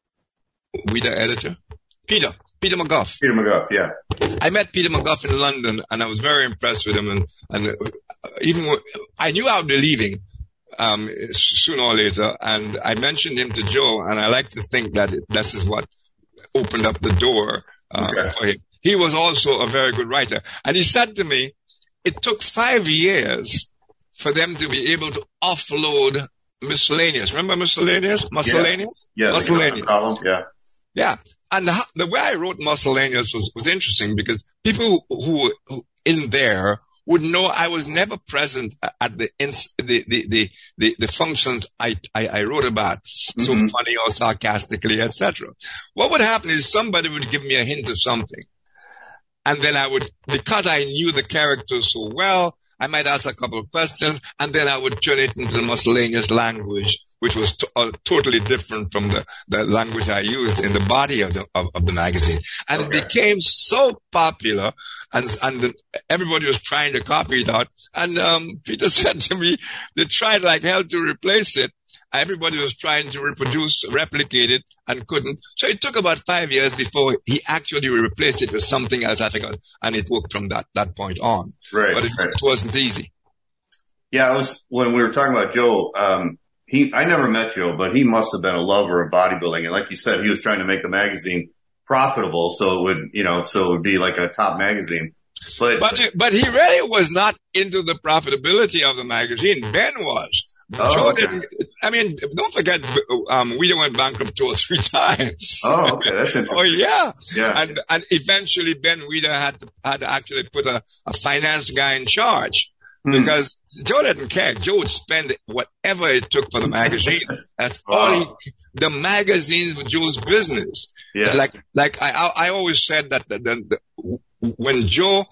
We the editor. Peter. Peter McGuff. Peter McGuff, yeah. I met Peter McGuff in London, and I was very impressed with him. And, and uh, even when, I knew I would be leaving um, sooner or later, and I mentioned him to Joe, and I like to think that it, this is what opened up the door uh, okay. for him. He was also a very good writer, and he said to me, it took five years for them to be able to offload Miscellaneous. Remember Miscellaneous? Miscellaneous? Yeah, yeah Miscellaneous. Column, yeah. Yeah. And the, the way I wrote Miscellaneous was, was interesting because people who, who in there would know I was never present at the, ins, the, the, the, the, the functions I, I, I wrote about, mm-hmm. so funny or sarcastically, et cetera. What would happen is somebody would give me a hint of something. And then I would, because I knew the characters so well, I might ask a couple of questions, and then I would turn it into the Miscellaneous language, which was to, uh, totally different from the, the language I used in the body of the, of, of the magazine. And okay. it became so popular, and, and the, everybody was trying to copy it out. And, um, Peter said to me, they tried like hell to replace it. Everybody was trying to reproduce, replicate it, and couldn't. So it took about five years before he actually replaced it with something else, I think, and it worked from that, that point on. Right. But it, right. it wasn't easy. Yeah, I was, when we were talking about Joe, um, he, I never met Joe, but he must have been a lover of bodybuilding. And like you said, he was trying to make the magazine profitable. So it would, you know, so it would be like a top magazine. But, but, but he really was not into the profitability of the magazine. Ben was. Oh, Joe okay. didn't, I mean, don't forget, um, we went bankrupt two or three times. Oh, okay. That's interesting. Oh, yeah. Yeah. And, and eventually Ben Weider had to, had to actually put a, a finance guy in charge hmm. because Joe didn't care. Joe would spend whatever it took for the magazine. That's Wow. all he, the magazines were Joe's business. Yeah. Like, like I, I, I always said that the, the, the, when Joe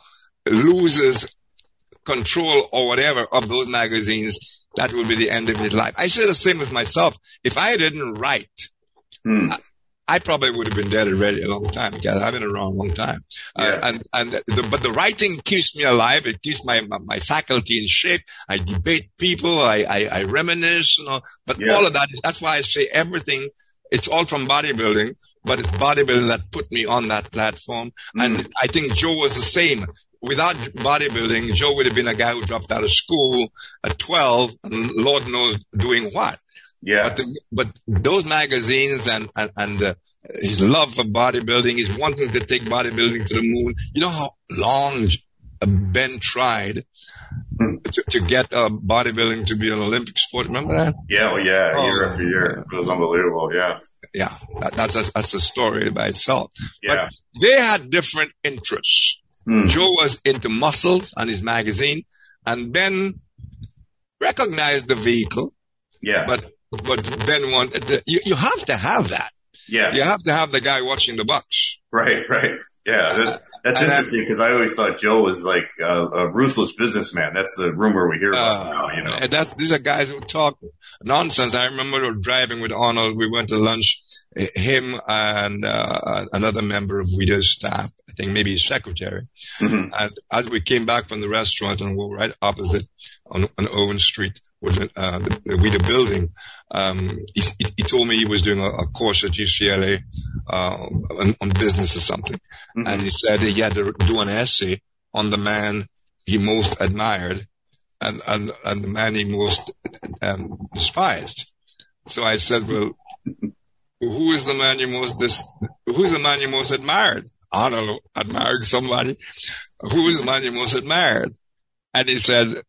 loses control or whatever of those magazines, that will be the end of his life. I say the same as myself. If I didn't write, Hmm. I, I probably would have been dead already a long time because I've been around a long time. Yeah. Uh, and, and the, but the writing keeps me alive. It keeps my, my, my faculty in shape. I debate people. I, I, I reminisce, you know, but Yeah. all of that is, that's why I say everything. It's all from bodybuilding, but it's bodybuilding that put me on that platform. Mm. And I think Joe was the same. Without bodybuilding, Joe would have been a guy who dropped out of school at twelve and Lord knows doing what. Yeah. But, the, but those magazines and, and, and uh, his love for bodybuilding, his wanting to take bodybuilding to the moon. You know how long Ben tried to, to get uh, bodybuilding to be an Olympic sport? Remember that? Yeah. Well, yeah. Oh, year after year. It was unbelievable. Yeah. Yeah, that, that's a, that's a story by itself. Yeah. But they had different interests. Hmm. Joe was into muscles and his magazine, and Ben recognized the vehicle, Yeah. but but Ben wanted the, you, you have to have that. yeah. You have to have the guy watching the bucks. Right. Right. Yeah. That, that's And then- interesting because I always thought Joe was like a, a ruthless businessman. That's the rumor we hear about Uh, now, you know. and that, these are guys who talk nonsense. I remember driving with Arnold. We went to lunch. Him and uh, another member of Guido's staff, I think maybe his secretary. Mhm. And as we came back from the restaurant and we were right opposite on, on Owen Street, was uh, the, the Guido building, um, he, he told me he was doing a, a course at U C L A uh, on, on business or something. Mhm. And he said he had to do an essay on the man he most admired and, and, and the man he most um, despised. So I said, well, who is the man you most dis- who's the man you most admired? Arnold admired somebody. Who is the man you most admired? And he said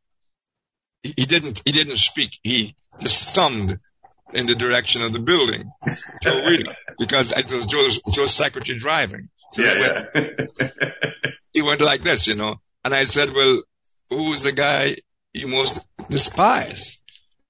he didn't he didn't speak. He just thumbed in the direction of the building, Joe Guido, because it was Joe's, Joe's secretary driving. So Yeah. he, went, Yeah. he went like this, you know. And I said, well, who is the guy you most despise?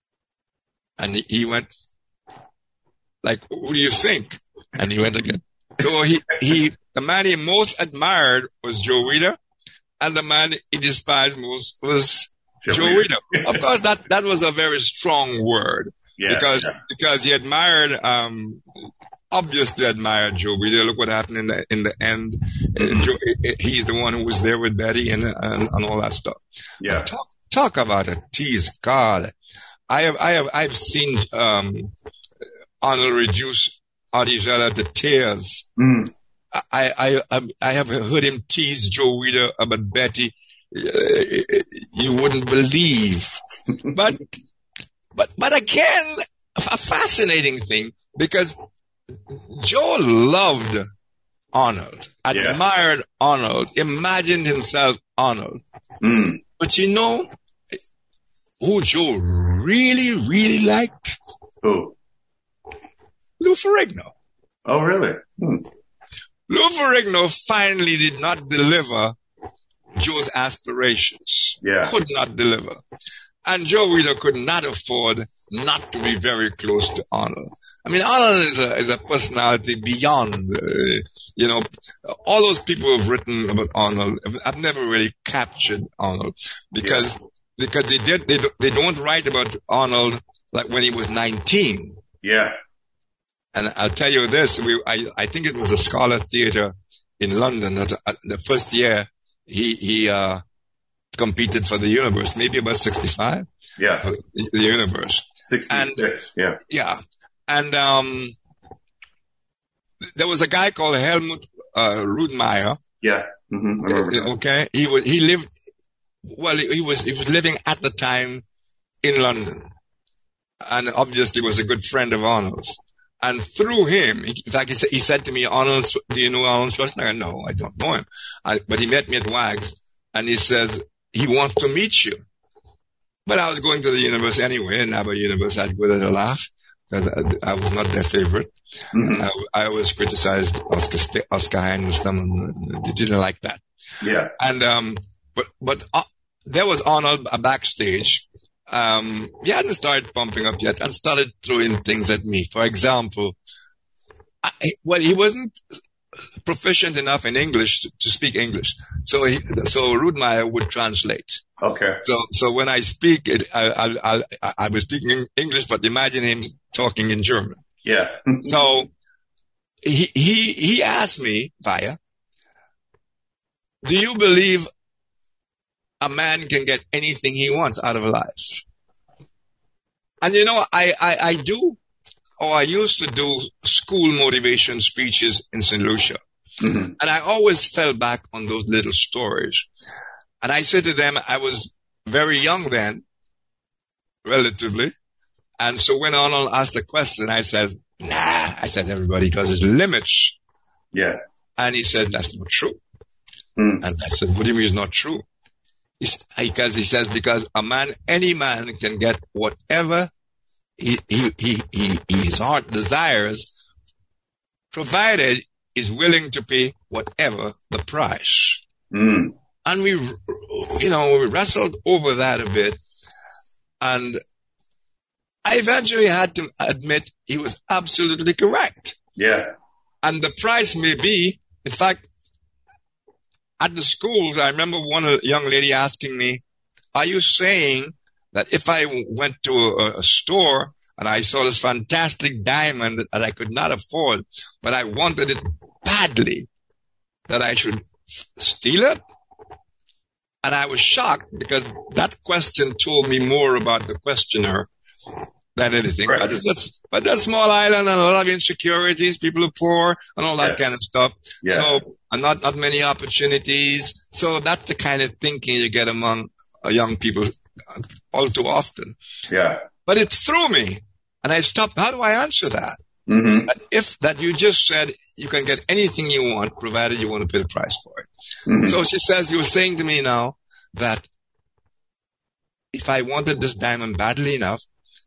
And he, he went, like, who do you think? And he went again. So he, he, the man he most admired was Joe Guido, and the man he despised most was Joe Joe Guido. Guido. Of course, that, that was a very strong word Yeah. because, yeah. because he admired, um, obviously admired Joe Guido. Look what happened in the, in the end. Mhm. Uh, Joe, he's the one who was there with Betty and, and, and all that stuff. Yeah. Talk, talk about a tease, God. I have, I have, I've seen, um, Arnold reduce Adijala to tears. Mm. I, I, I have heard him tease Joe Guido about Betty. Uh, you wouldn't believe. But, but, but again, a fascinating thing because Joe loved Arnold, admired Arnold, imagined himself Arnold. Mm. But you know who Joe really, really liked? Who? Lou Ferrigno. Oh, really? Hmm. Lou Ferrigno finally did not deliver Joe's aspirations. Yeah. Could not deliver. And Joe Guido could not afford not to be very close to Arnold. I mean, Arnold is a, is a personality beyond, uh, you know, all those people who have written about Arnold have never really captured Arnold because, Yeah. because they did, they, do, they don't write about Arnold like when he was nineteen. Yeah. And I'll tell you this, we, I, I think it was the Scarlet Theatre in London that uh, the first year he, he, uh, competed for the Universe, maybe about sixty-five Yeah. for the the Universe. sixty-six. Yeah. Yeah. And, um, there was a guy called Helmut, uh, Rudmeyer. Yeah. Mm-hmm. I remember that. Okay. He was, he lived, well, he was, he was living at the time in London and obviously was a good friend of Arnold's. And through him, in fact, he said, he said to me, Arnold, do you know Arnold Schwarzenegger? No, I don't know him. I, but he met me at WAGS and he says, he wants to meet you. But I was going to the universe anyway, and Abba Universe, I'd go there to laugh because I, I was not their favorite. Mhm. I, I always criticized Oscar, St- Oscar Handelstam and they didn't like that. Yeah. And, um, but, but, uh, there was Arnold backstage. Um, he hadn't started pumping up yet and started throwing things at me. For example, I, well, he wasn't proficient enough in English to, to speak English. So he, so Rudmeyer would translate. Okay. So, so when I speak it, I, I, I, I was speaking English, but imagine him talking in German. Yeah. So he, he, he asked me, Vaya, do you believe a man can get anything he wants out of life? And you know, I, I, I do, or I used to do school motivation speeches in Saint Lucia. Mm-hmm. And I always fell back on those little stories. And I said to them, I was very young then, relatively. And so when Arnold asked the question, I said, nah, I said, everybody, because there's limits. Yeah. And he said, that's not true. Mm. And I said, what do you mean it's not true? He's, because he says, because a man, any man can get whatever he, he, he, he, his heart desires, provided he's willing to pay whatever the price. Mm. And we, you know, we wrestled over that a bit. And I eventually had to admit he was absolutely correct. Yeah. And the price may be, in fact, at the schools, I remember one young lady asking me, are you saying that if I went to a, a store and I saw this fantastic diamond that, that I could not afford, but I wanted it badly, that I should steal it? And I was shocked because that question told me more about the questioner than anything. Right. But, it's, but that small island and a lot of insecurities, people are poor and all that yeah. kind of stuff. Yeah. So, and not, not many opportunities. So that's the kind of thinking you get among uh, young people uh, all too often. Yeah. But it threw me and I stopped. How do I answer that? Mm-hmm. If that you just said you can get anything you want, provided you want to pay the price for it. Mm-hmm. So she says, you're saying to me now that if I wanted this diamond badly enough,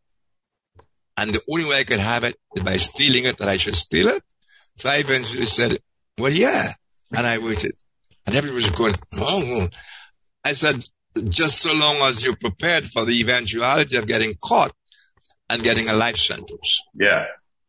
and the only way I could have it is by stealing it, that I should steal it? So I eventually said, well, yeah. And I waited. And everybody was going, oh. I said, just so long as you're prepared for the eventuality of getting caught and getting a life sentence. Yeah.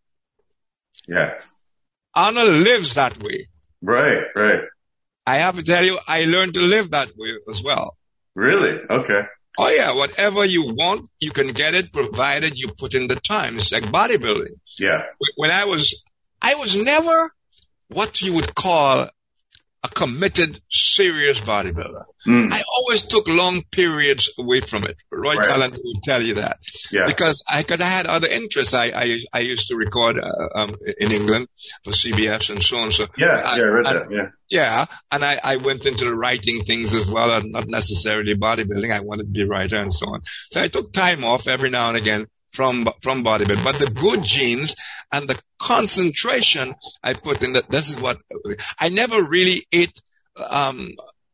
Yeah. Arnold lives that way. Right, right. I have to tell you, I learned to live that way as well. Really? Okay. Oh yeah, whatever you want, you can get it provided you put in the time. It's like bodybuilding. Yeah. When I was, I was never what you would call a committed, serious bodybuilder. Mm. I always took long periods away from it. Roy right. Callan would tell you that. Yeah. Because I, cause I had other interests. I, I, I used to record, uh, um, in England for C B S and so on. So. Yeah, I, yeah, I read and, that, yeah. Yeah, and I, I went into the writing things as well, and not necessarily bodybuilding. I wanted to be a writer and so on. So I took time off every now and again from from bodybuilding. But the good genes and the concentration I put in that, this is what, I never really ate, um,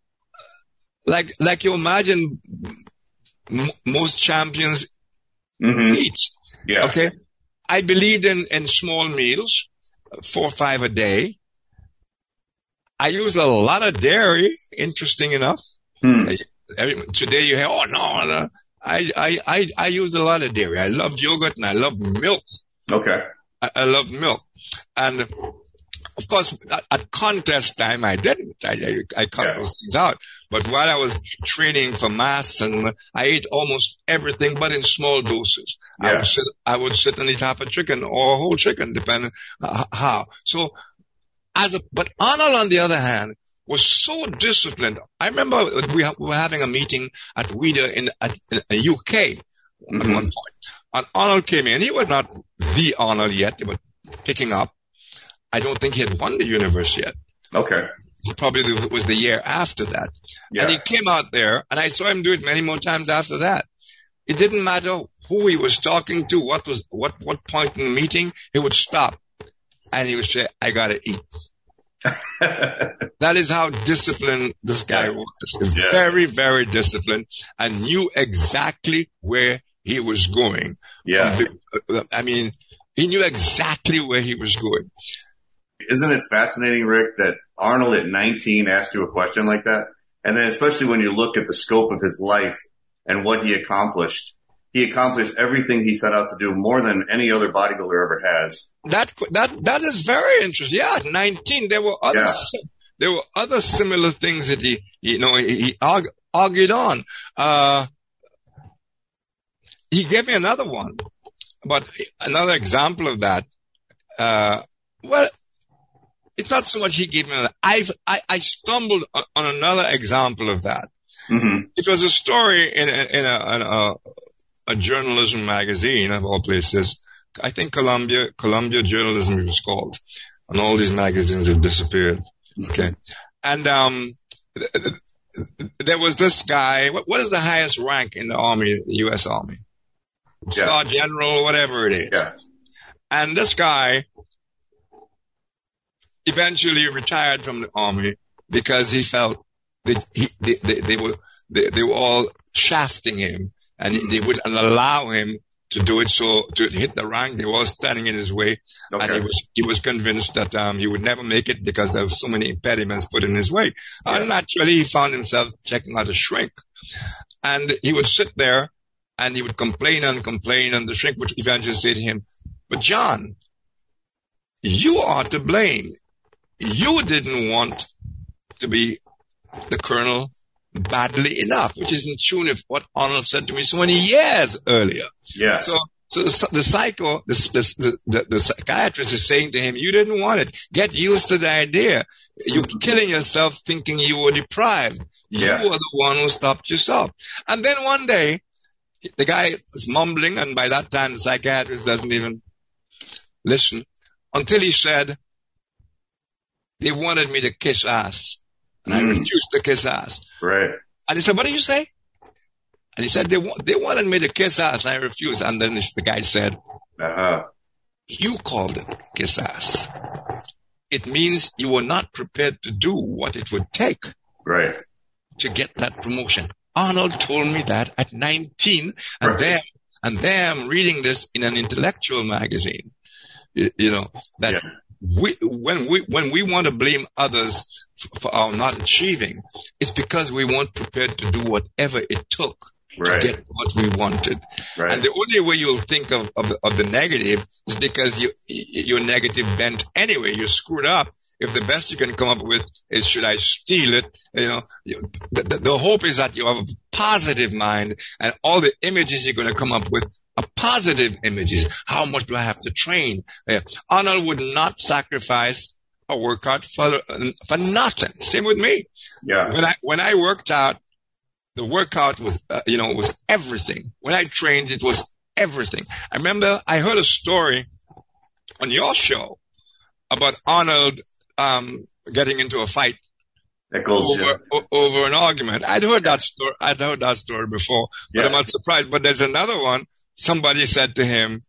like, like you imagine m- most champions mm-hmm. eat. Yeah. Okay. I believed in, in small meals, four or five a day. I use a lot of dairy, interesting enough. Hmm. Every, today you hear, oh no, no. I, I, I, I used a lot of dairy. I loved yogurt and I loved milk. Okay. I, I loved milk. And of course, at, at contest time, I didn't. I, I, I cut yeah. those things out. But while I was training for mass, and I ate almost everything, but in small doses. Yeah. I would sit, I would sit and eat half a chicken or a whole chicken, depending uh, how. So, As a, but Arnold, on the other hand, was so disciplined. I remember we were having a meeting at WIDA in, at, in the U K mm-hmm. at one point. And Arnold came in. He was not the Arnold yet, but picking up. I don't think he had won the universe yet. Okay. It probably was the year after that. Yeah. And he came out there, and I saw him do it many more times after that. It didn't matter who he was talking to, what was what what point in the meeting, he would stop. And he would say, I gotta eat. That is how disciplined this guy yeah. was. Yeah. Very, very disciplined and knew exactly where he was going. Yeah. The, I mean, he knew exactly where he was going. Isn't it fascinating, Rick, that Arnold at nineteen asked you a question like that? And then especially when you look at the scope of his life and what he accomplished, he accomplished everything he set out to do more than any other bodybuilder ever has. That, that, that is very interesting. Yeah, at nineteen, there were other, Yeah. there were other similar things that he, you know, he, he arg- argued on. Uh, he gave me another one, but another example of that. Uh, well, it's not so much he gave me. I've, I, I stumbled on, on another example of that. Mm-hmm. It was a story in a, in a, in a, a journalism magazine of all places. I think Columbia, Columbia Journalism it was called. And all these magazines have disappeared. Okay. And, um, th- th- there was this guy. What, what is the highest rank in the army, the U S Army? Yeah. Star General, whatever it is. Yeah. And this guy eventually retired from the army because he felt that he, they, they, they were, they, they were all shafting him and they wouldn't allow him to do it. So to hit the rank, they were all standing in his way. Okay. And he was, he was convinced that, um, he would never make it because there were so many impediments put in his way. Yeah. And naturally he found himself checking out a shrink, and he would sit there and he would complain and complain, and the shrink would eventually say to him, "But John, you are to blame. You didn't want to be the colonel badly enough," which is in tune with what Arnold said to me so many years earlier. Yeah. So, so the, the psycho, the, the, the, the psychiatrist is saying to him, "You didn't want it. Get used to the idea. You're killing yourself thinking you were deprived. Yeah. You are the one who stopped yourself." And then one day, the guy is mumbling, and by that time, the psychiatrist doesn't even listen until he said, "They wanted me to kiss ass, and I Mm. refused to kiss ass." Right. And he said, "What did you say?" And he said, they, wa- they wanted me to kiss ass, and I refused. And then this, the guy said, Uh-huh. "You called it kiss ass. It means you were not prepared to do what it would take Right. to get that promotion." Arnold told me that at nineteen, and Right. there, and there I'm reading this in an intellectual magazine. You, you know, that Yeah. we, when we, when we want to blame others for, for our not achieving, it's because we weren't prepared to do whatever it took Right. to get what we wanted. Right. And the only way you'll think of, of, of the negative is because you, you're negative bent anyway. You're screwed up. If the best you can come up with is, should I steal it? You know, you, the, the, the hope is that you have a positive mind, and all the images you're going to come up with are positive images. How much do I have to train? Uh, Arnold would not sacrifice a workout for, for nothing. Same with me. Yeah. When I, when I worked out, the workout was, uh, you know, was everything. When I trained, it was everything. I remember I heard a story on your show about Arnold, um, getting into a fight That goes, over, o- over an argument. I'd heard that story. I'd heard that story before, but Yeah. I'm not surprised. But there's another one. Somebody said to him,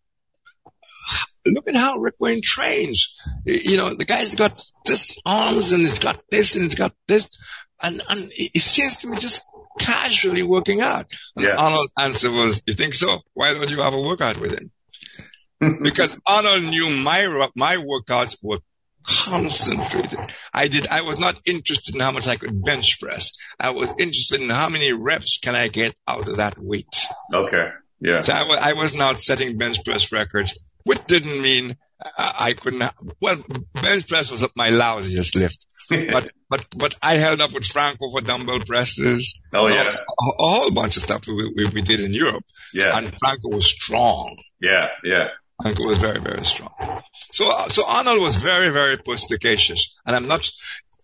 "Look at how Rick Wayne trains. You know, the guy's got this arms and he's got this and he's got this. And, and he seems to be just casually working out." And Yeah. Arnold's answer was, "You think so? Why don't you have a workout with him?" Because Arnold knew my, my workouts were concentrated. I did, I was not interested in how much I could bench press. I was interested in how many reps can I get out of that weight. Okay. Yeah. So I was, I was not setting bench press records, which didn't mean I, I couldn't, ha- well, bench press was my lousiest lift. but, but, but I held up with Franco for dumbbell presses. Oh, yeah. A, a whole bunch of stuff we, we, we did in Europe. Yeah. And Franco was strong. Yeah. Yeah. Franco was very, very strong. So, so Arnold was very, very perspicacious. And I'm not,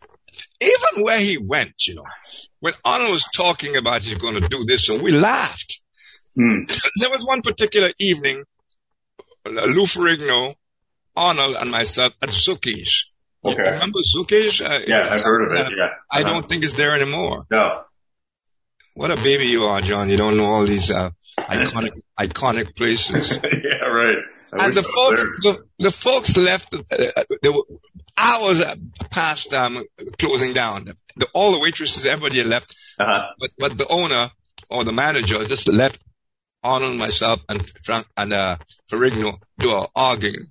even where he went, you know, when Arnold was talking about he's going to do this, and we laughed. Hmm. There was one particular evening, Lou Ferrigno, Arnold, and myself at Zucchi's. You Okay. remember Zucchi's? Uh, Yeah, I've heard of it. Yeah. I Uh-huh. don't think it's there anymore. No. What a baby you are, John. You don't know all these uh, iconic, iconic places. Yeah. Right. I And wish the I was folks, there. the, the folks left. Uh, there were hours past um, closing down. The, all the waitresses, everybody had left, Uh-huh. but but the owner or the manager just left Arnold, myself, and Frank and uh, Ferrigno do our arguing.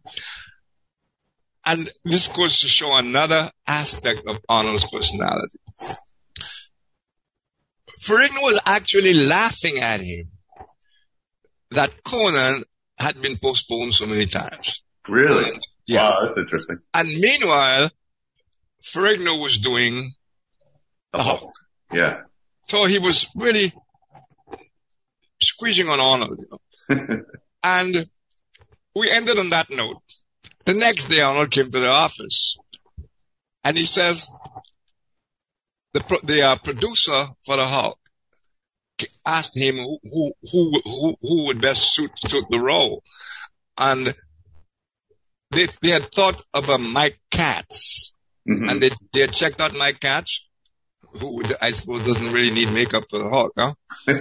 And this goes to show another aspect of Arnold's personality. Ferrigno was actually laughing at him that Conan had been postponed so many times. Really? And, yeah. Wow, that's interesting. And meanwhile, Ferrigno was doing the Hulk. Yeah. So he was really squeezing on Arnold. You know? And we ended on that note. The next day, Arnold came to the office, and he says, the pro- the uh, producer for the Hulk asked him who who who who would best suit suit the role, and they they had thought of a Mike Katz, mm-hmm. and they they had checked out Mike Katz, who I suppose doesn't really need makeup for the Hulk, huh?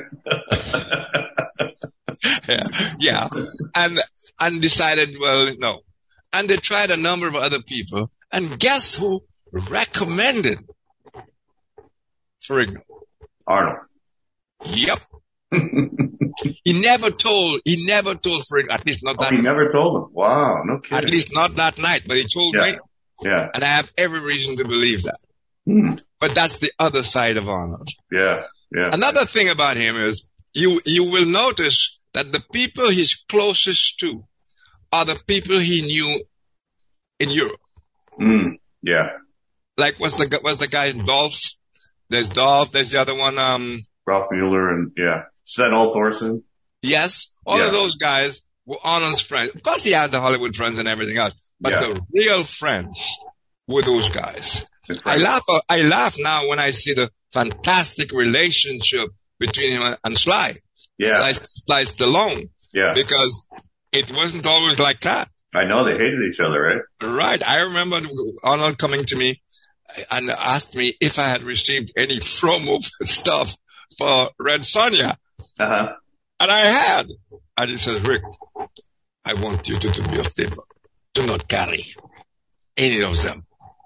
yeah, yeah, and and decided, well, no. And they tried a number of other people. And guess who recommended Ferrigno? Arnold. Yep. he never told, he never told Ferrigno, at least not that oh, he night. never told him. Wow, no kidding. At least not that night, but he told yeah. me. Yeah. And I have every reason to believe that. Hmm. But that's the other side of Arnold. Yeah, yeah. Another thing about him is you, you will notice that the people he's closest to are the people he knew in Europe. Mm, yeah. Like, what's the, what's the guy, Dolph? There's Dolph, there's the other one, um. Ralph Mueller and, yeah. Sven Thorson. Yes. All yeah. of those guys were Arnold's friends. Of course he had the Hollywood friends and everything else. But yeah. the real friends were those guys. I laugh, I laugh now when I see the fantastic relationship between him and Sly. Yeah. Sly, Sly Stallone. Yeah. Because it wasn't always like that. I know, they hated each other, right? Right. I remember Arnold coming to me and asked me if I had received any promo stuff for Red Sonja. Uh-huh. And I had. And he says, Rick, I want you to do me a favor. Do not carry any of them.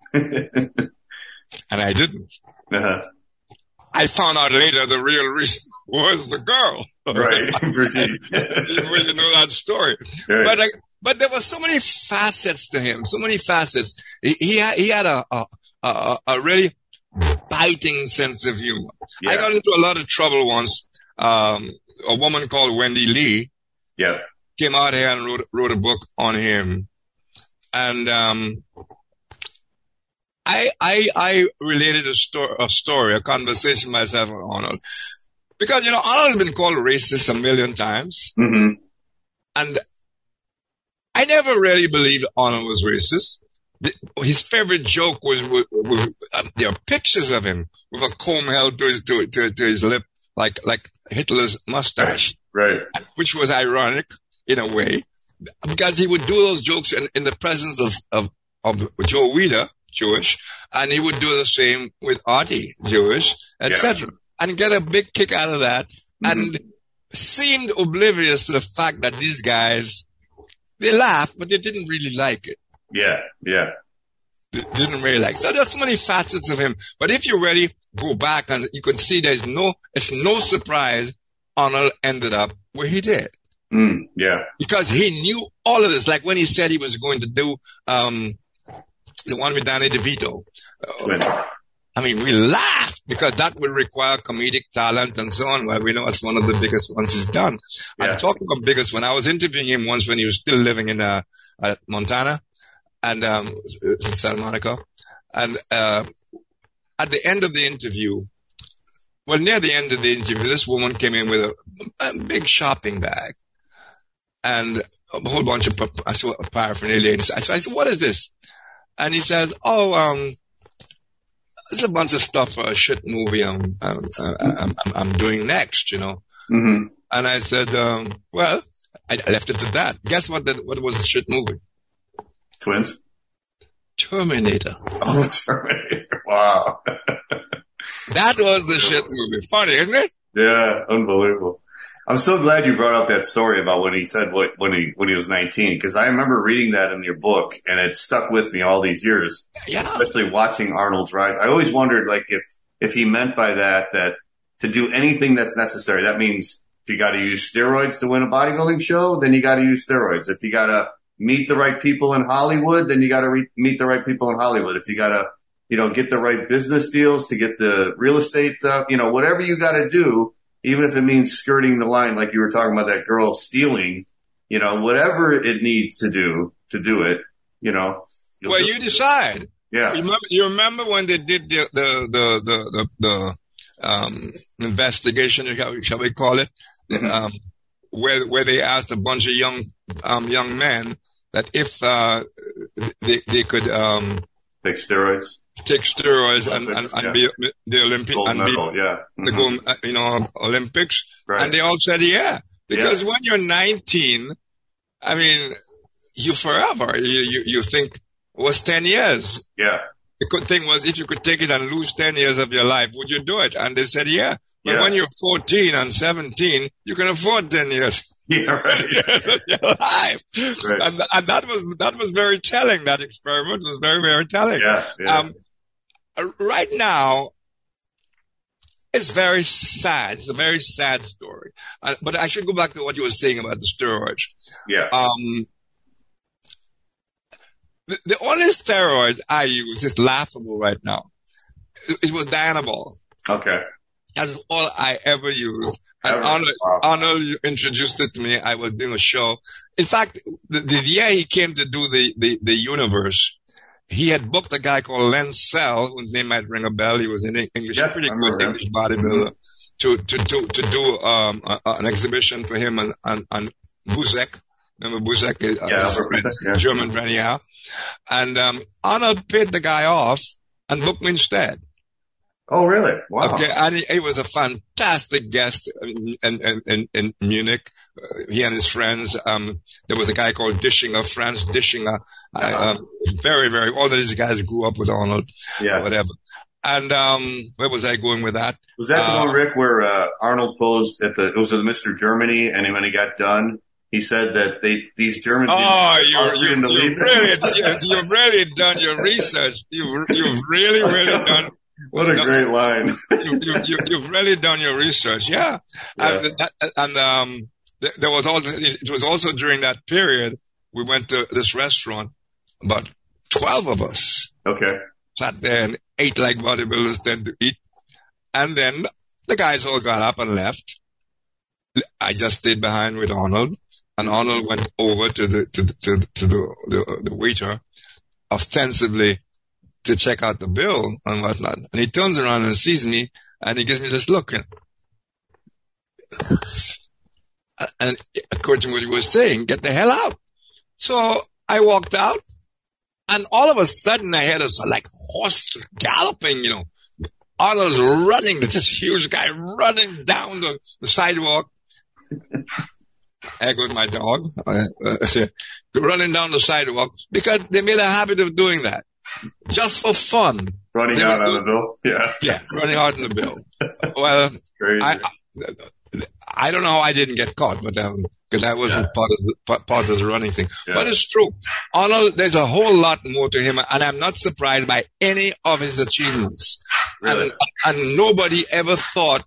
And I didn't. Uh-huh. I found out later the real reason was the girl. Right, Brigitte. You didn't really know that story. Right. But, I, but there were so many facets to him, so many facets. He, he had, he had a, a, a, a really biting sense of humor. Yeah. I got into a lot of trouble once. Um, a woman called Wendy Lee yeah. came out here and wrote, wrote a book on him. And, um, I, I, I related a story, a story, a conversation myself with Arnold. Because, you know, Arnold's been called racist a million times. Mm-hmm. And I never really believed Arnold was racist. The, his favorite joke was, was, was uh, there are pictures of him with a comb held to his, to, to, to his lip, like, like Hitler's mustache. Right. Which was ironic in a way, because he would do those jokes in, in the presence of, of, of Joe Weider, Jewish, and he would do the same with Artie, Jewish, et cetera, yeah. and get a big kick out of that, mm-hmm. and seemed oblivious to the fact that these guys, they laughed, but they didn't really like it. Yeah, yeah. They didn't really like it. So there's so many facets of him. But if you really go back and you can see there's no, it's no surprise Arnold ended up where he did. Mm, yeah. Because he knew all of this. Like when he said he was going to do, um, the one with Danny DeVito. Uh, I mean, we laughed because that would require comedic talent and so on. Well, we know it's one of the biggest ones he's done. Yeah. I'm talking about biggest one. I was interviewing him once when he was still living in, uh, uh Montana and, um, Santa Monica. And, uh, at the end of the interview, well, near the end of the interview, this woman came in with a, a big shopping bag and a whole bunch of, I saw a paraphernalia. And I said, what is this? And he says, oh, um, there's a bunch of stuff for a shit movie I'm, I'm, I'm, I'm doing next, you know. Mm-hmm. And I said, um, well, I, I left it at that. Guess what the, what was the shit movie? Twins? Terminator. Oh, Terminator. Wow. That was the shit movie. Funny, isn't it? Yeah, unbelievable. I'm so glad you brought up that story about when he said what, when he, when he was nineteen, because I remember reading that in your book and it stuck with me all these years. Yeah. Especially watching Arnold's rise. I always wondered, like, if, if he meant by that, that to do anything that's necessary, that means if you gotta use steroids to win a bodybuilding show, then you gotta use steroids. If you gotta meet the right people in Hollywood, then you gotta re- meet the right people in Hollywood. If you gotta you know, get the right business deals, to get the real estate stuff, you know, whatever you got to do, even if it means skirting the line, like you were talking about that girl stealing, you know, whatever it needs to do to do it, you know. Well, you decide. Yeah. You remember, you remember when they did the, the, the, the, the, the um, investigation, shall we call it, mm-hmm. um, where, where they asked a bunch of young, um, young men that if, uh, they, they could, um, take steroids, take steroids Olympics, and, and, and yeah. be the Olympic, gold and medal, be yeah. Mm-hmm. the gold, you know, Olympics. Right. And they all said, yeah, because yeah. when you're nineteen, I mean, you forever, you, you, you think it was ten years. Yeah. The good thing was, if you could take it and lose ten years of your life, would you do it? And they said, yeah. But yeah. when you're fourteen and seventeen, you can afford ten years. Yeah, right. of your life. Right. And, and that was, that was very telling. That experiment was very, very telling. Yeah, yeah. Um, right now, it's very sad. It's a very sad story. Uh, but I should go back to what you were saying about the steroids. Yeah. Um, the, the only steroid I use is laughable right now. It, it was Dianabol. Okay. That's all I ever used. And Ever. Arnold, Wow. Arnold introduced it to me. I was doing a show. In fact, the, the year he came to do the, the, the universe, he had booked a guy called Len Sell, whose name might ring a bell. He was an English, Yeah, pretty I good remember English bodybuilder, to, to, to, to do, um, a, an exhibition for him and, and, and Buzek. Remember Buzek? Uh, Yeah, his friend, Buzek, yeah. German friend, yeah. And, um, Arnold paid the guy off and booked me instead. Oh, really? Wow. Okay, and he, he was a fantastic guest in, in, in, in Munich. Uh, he and his friends. Um, there was a guy called Dischinger, Franz Dischinger. I, um, very, very, all of these guys grew up with Arnold. Yeah. Whatever. And, um, where was I going with that? Was that the uh, one, Rick, where, uh, Arnold posed at the, it was at Mister Germany, and when he got done, he said that they, these Germans. Oh, you're, you, you, you, you've really, you, you've really done your research. You've, you've really, really done. What a No, great line. you, you, you, you've really done your research, yeah. Yeah. And, that, and um, th- there was also it was also during that period we went to this restaurant, about twelve of us Okay. sat there and ate like bodybuilders tend to eat, and then the guys all got up and left. I just stayed behind with Arnold, and Arnold went over to the to the, to, the, to the, the the waiter, ostensibly to check out the bill and whatnot. And he turns around and sees me, and he gives me this look. And, and according to what he was saying, get the hell out. So I walked out, and all of a sudden I heard this like horse galloping, you know. Arnold's running, this huge guy running down the, the sidewalk. There goes my dog, uh, uh, running down the sidewalk, because they made a habit of doing that. Just for fun. Running They out would on do- the bill? Yeah. Yeah, running out on the bill. Well, Crazy. I, I, I don't know how I didn't get caught, but, um, cause I wasn't Yeah. part of the, part- part of the running thing. Yeah. But it's true. Arnold, there's a whole lot more to him, and I'm not surprised by any of his achievements. Really? And, and nobody ever thought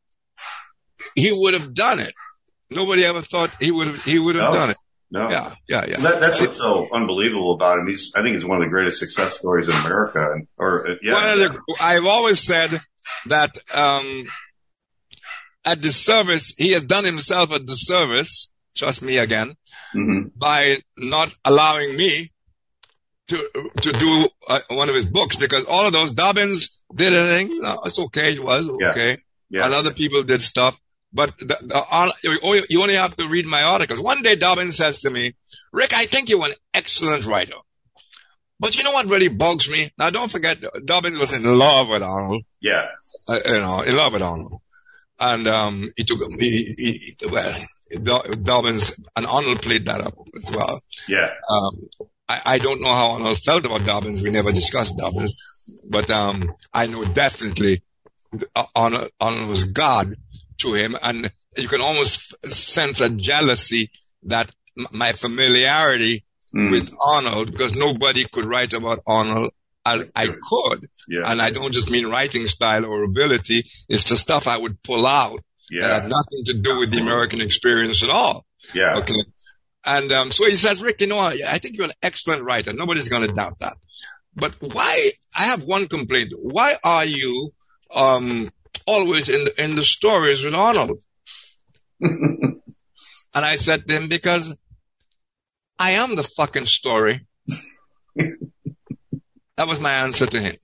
he would have done it. Nobody ever thought he would have, he would have No. done it. No. Yeah, yeah, yeah. That, that's what's so unbelievable about him. He's, I think he's one of the greatest success stories in America. And, or, uh, yeah. One of the, I've always said that, um, a disservice, he has done himself a disservice, trust me again, Mhm. by not allowing me to, to do uh, one of his books, because all of those, Dobbins did anything. No, it's okay. It was Yeah. okay. Yeah. And other people did stuff. But the, the, uh, you you only have to read my articles. One day Dobbins says to me, Rick, I think you're an excellent writer. But you know what really bugs me? Now don't forget, Dobbins was in love with Arnold. Yeah. Uh, you know, in love with Arnold. And, um, he took, he, he, well, Do- Dobbins and Arnold played that up as well. Yeah. Um, I, I don't know how Arnold felt about Dobbins. We never discussed Dobbins. But, um, I know definitely Arnold, Arnold was God to him, and you can almost sense a jealousy that m- my familiarity Mm. with Arnold, because nobody could write about Arnold as I could. Yeah. And I don't just mean writing style or ability. It's the stuff I would pull out that Yeah. had nothing to do with the American experience at all. Yeah. Okay. And, um, so he says, Rick, you know, I I think you're an excellent writer. Nobody's going to doubt that. But why, I have one complaint. Why are you, um, always in the, in the stories with Arnold? And I said to him, because I am the fucking story. That was my answer to him.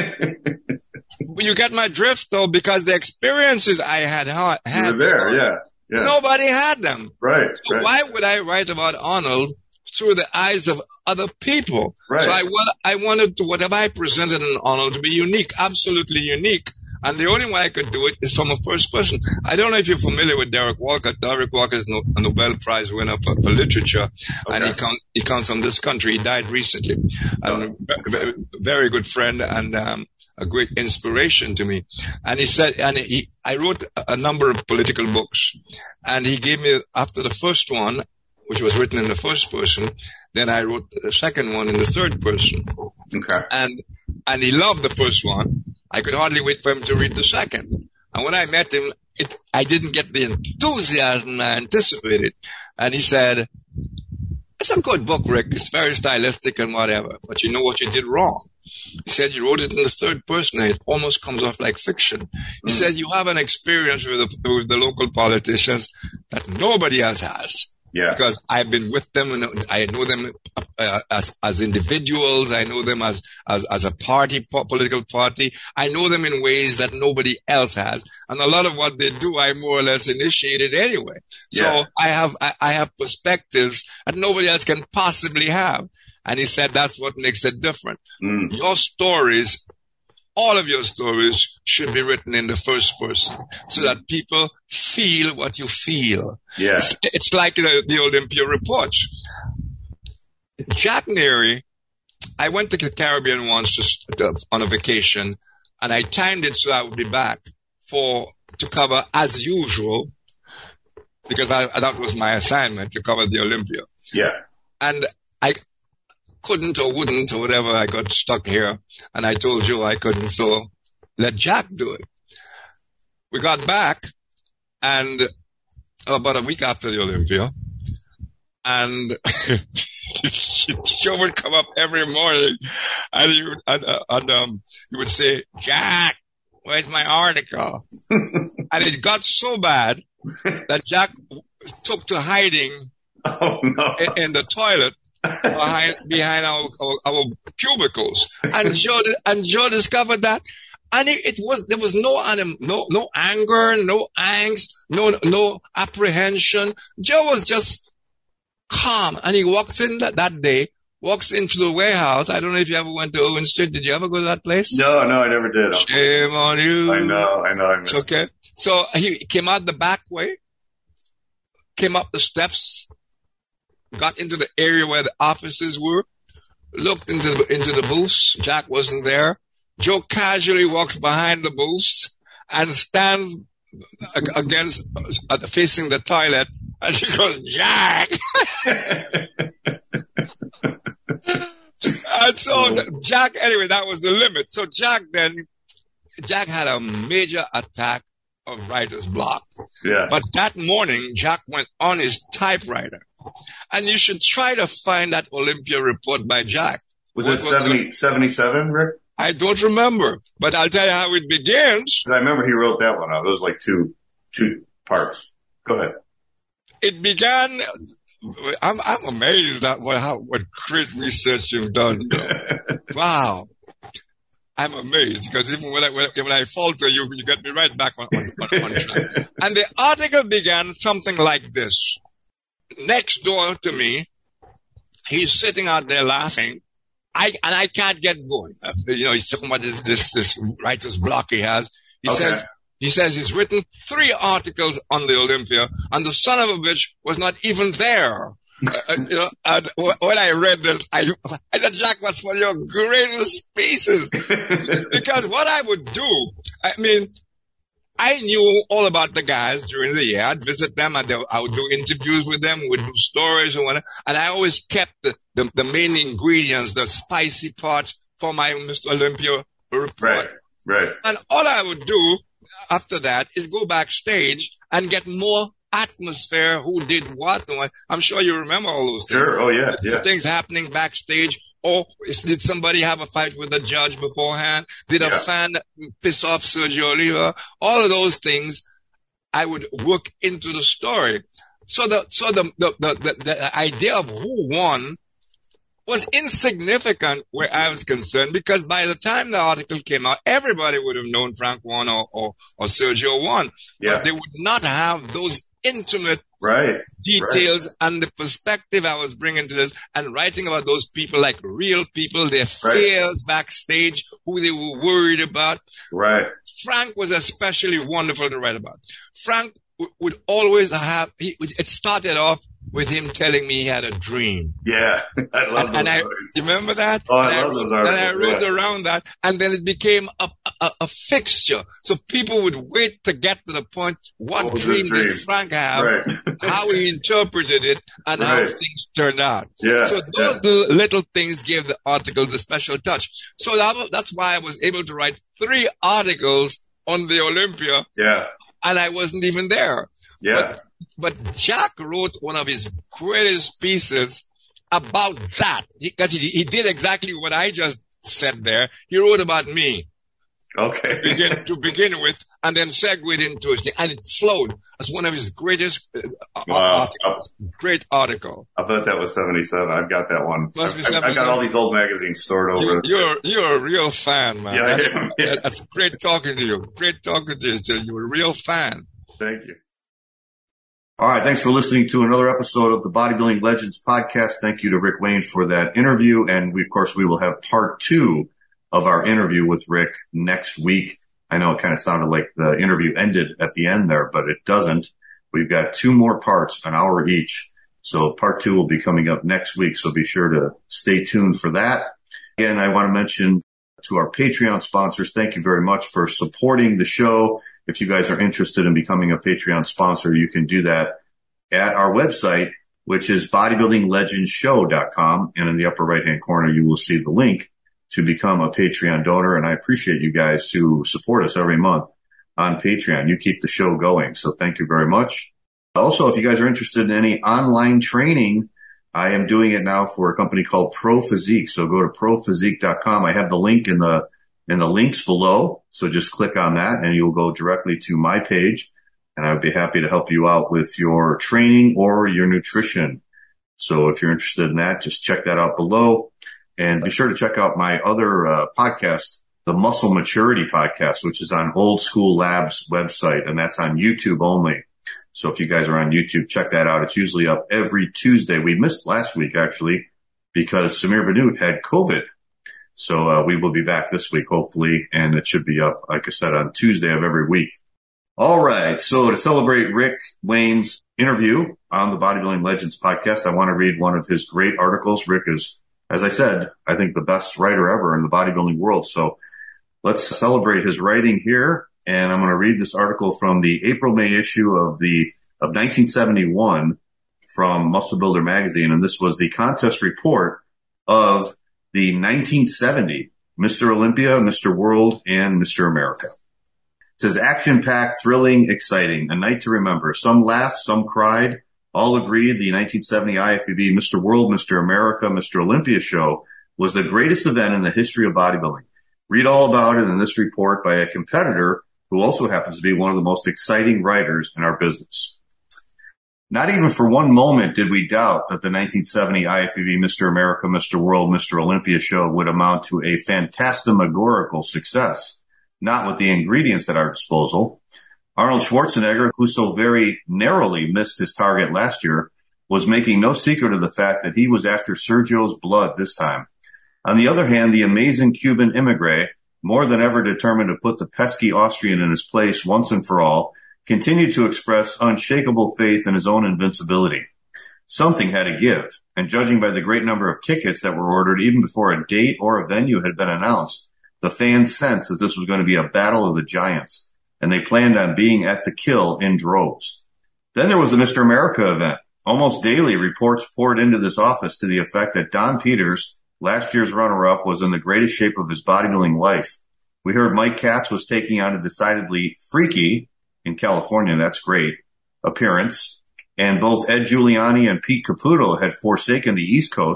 You get my drift, though, because the experiences I had had, you were there, yeah, yeah. Nobody had them. Right, so right. Why would I write about Arnold through the eyes of other people? Right. So I, I wanted to, whatever I presented in Arnold to be unique, absolutely unique. And the only way I could do it is from a first person. I don't know if you're familiar with Derek Walker. Derek Walker is a Nobel Prize winner for, for literature. Okay. And he comes, he comes from this country. He died recently. Oh. And a very, very good friend and, um, a great inspiration to me. And he said, and he, I wrote a number of political books, and he gave me, after the first one, which was written in the first person, then I wrote the second one in the third person. Okay. And, and he loved the first one. I could hardly wait for him to read the second. And when I met him, it, I didn't get the enthusiasm I anticipated. And he said, it's a good book, Rick. It's very stylistic and whatever, but you know what you did wrong. He said you wrote it in the third person and it almost comes off like fiction. He mm. said you have an experience with the, with the local politicians that nobody else has. Yeah. Because I've been with them and I know them uh, as as individuals. I know them as as as a party, po- political party. I know them in ways that nobody else has. And a lot of what they do, I more or less initiated anyway. Yeah. So I have I, I have perspectives that nobody else can possibly have. And he said that's what makes it different. Mm. Your stories, all of your stories should be written in the first person so that people feel what you feel. Yeah. It's, it's like the, the Olympia reports. Jack Neary, I went to the Caribbean once just uh, on a vacation, and I timed it so I would be back for to cover as usual, because I, that was my assignment, to cover the Olympia. Yeah. And I couldn't or wouldn't or whatever. I got stuck here, and I told Joe I couldn't, so let Jack do it. We got back, and about a week after the Olympia, and Joe would come up every morning, and he would, and, uh, and um, he would say, "Jack, where's my article?" And it got so bad that Jack took to hiding oh, no. in, in the toilet. behind behind our, our, our cubicles, and Joe and Joe discovered that, and it, it was there was no anim, no no anger, no angst, no no apprehension. Joe was just calm, and he walks in that, that day, walks into the warehouse. I don't know if you ever went to Owen Street. Did you ever go to that place? No, no, I never did. Shame on you. I know, I know. I missed okay, it. So he came out the back way, came up the steps, got into the area where the offices were, looked into the, into the booths. Jack wasn't there. Joe casually walks behind the booths and stands against, uh, facing the toilet, and she goes, "Jack!" And so Jack, anyway, that was the limit. So Jack then, Jack had a major attack of writer's block. Yeah. But that morning, Jack went on his typewriter. And you should try to find that Olympia report by Jack. Was what it seventy, seventy-seven, Rick? I don't remember, but I'll tell you how it begins. I remember he wrote that one out. It was like two, two parts. Go ahead. It began, I'm, I'm amazed at what, how, what great research you've done. Wow. I'm amazed because even when I, when, when I falter, you, you get me right back on, on, on, on track. And the article began something like this. Next door to me, he's sitting out there laughing. I, and I can't get going. Uh, you know, he's talking about this, this, this writer's block he has. He okay. says, he says he's written three articles on the Olympia, and the son of a bitch was not even there. uh, you know, and when I read this, I, I said, "Jack, was one of your greatest pieces." Because what I would do, I mean, I knew all about the guys during the year. I'd visit them, and I would do interviews with them, we'd do stories and whatever. And I always kept the, the, the main ingredients, the spicy parts for my Mister Olympia report. Right, right. And all I would do after that is go backstage and get more atmosphere, who did what and what. I'm sure you remember all those things. Sure, oh yeah, yeah. Things happening backstage, Or is, did somebody have a fight with a judge beforehand? Did yeah. a fan piss off Sergio Oliva? All of those things I would work into the story. So the, so the, the, the, the, the idea of who won was insignificant where I was concerned, because by the time the article came out, everybody would have known Frank won or, or, or Sergio won. Yeah. But they would not have those intimate right. details right. and the perspective I was bringing to this, and writing about those people like real people, their fears right. backstage, who they were worried about. Right. Frank was especially wonderful to write about. Frank w- would always have, he, it started off with him telling me he had a dream. Yeah, I love and, those and I, articles. You remember that? Oh, I and love I, those articles. And I wrote yeah. around that, and then it became a, a, a fixture. So people would wait to get to the point, what, what dream, dream did Frank have, right. how he interpreted it, and right. how things turned out. Yeah, so those yeah. little things gave the article the special touch. So that, that's why I was able to write three articles on the Olympia. Yeah. And I wasn't even there. Yeah. But, but Jack wrote one of his greatest pieces about that, because he, he did exactly what I just said there. He wrote about me. Okay. To begin, to begin with, and then segued into it, and it flowed as one of his greatest uh, wow. articles. Great article. I bet that was seventy-seven. I've got that one. Must be I've, I've got all these old magazines stored over. You, you're you're a real fan, man. Yeah, that's, I am. Yeah. That's great talking to you. Great talking to you. So you're a real fan. Thank you. All right. Thanks for listening to another episode of the Bodybuilding Legends podcast. Thank you to Rick Wayne for that interview. And we, of course, we will have part two of our interview with Rick next week. I know it kind of sounded like the interview ended at the end there, but it doesn't. We've got two more parts, an hour each. So part two will be coming up next week. So be sure to stay tuned for that. Again, I want to mention to our Patreon sponsors, thank you very much for supporting the show. If you guys are interested in becoming a Patreon sponsor, you can do that at our website, which is bodybuilding legends show dot com. And in the upper right-hand corner, you will see the link to become a Patreon donor. And I appreciate you guys who support us every month on Patreon. You keep the show going. So thank you very much. Also, if you guys are interested in any online training, I am doing it now for a company called Pro Physique. So go to pro physique dot com. I have the link in the, in the links below. So just click on that and you'll go directly to my page. And I would be happy to help you out with your training or your nutrition. So if you're interested in that, just check that out below. And be sure to check out my other uh, podcast, the Muscle Maturity Podcast, which is on Old School Labs website, and that's on YouTube only. So if you guys are on YouTube, check that out. It's usually up every Tuesday. We missed last week, actually, because Samir Bannout had COVID. So uh, we will be back this week, hopefully, and it should be up, like I said, on Tuesday of every week. All right. So to celebrate Rick Wayne's interview on the Bodybuilding Legends podcast, I want to read one of his great articles. Rick is, as I said, I think the best writer ever in the bodybuilding world. So let's celebrate his writing here. And I'm going to read this article from the April-May issue of the, of nineteen seventy-one from Muscle Builder magazine. And this was the contest report of the nineteen seventy Mister Olympia, Mister World, and Mister America. It says, action-packed, thrilling, exciting, a night to remember. Some laughed, some cried. All agreed the nineteen seventy I F B B Mister World, Mister America, Mister Olympia show was the greatest event in the history of bodybuilding. Read all about it in this report by a competitor who also happens to be one of the most exciting writers in our business. Not even for one moment did we doubt that the nineteen seventy I F B B Mister America, Mister World, Mister Olympia show would amount to a phantasmagorical success, not with the ingredients at our disposal. Arnold Schwarzenegger, who so very narrowly missed his target last year, was making no secret of the fact that he was after Sergio's blood this time. On the other hand, the amazing Cuban immigrant, more than ever determined to put the pesky Austrian in his place once and for all, continued to express unshakable faith in his own invincibility. Something had to give, and judging by the great number of tickets that were ordered even before a date or a venue had been announced, the fans sensed that this was going to be a battle of the giants, and they planned on being at the kill in droves. Then there was the Mister America event. Almost daily, reports poured into this office to the effect that Don Peters, last year's runner-up, was in the greatest shape of his bodybuilding life. We heard Mike Katz was taking on a decidedly freaky, in California, that's great, appearance, and both Ed Giuliani and Pete Caputo had forsaken the East Coast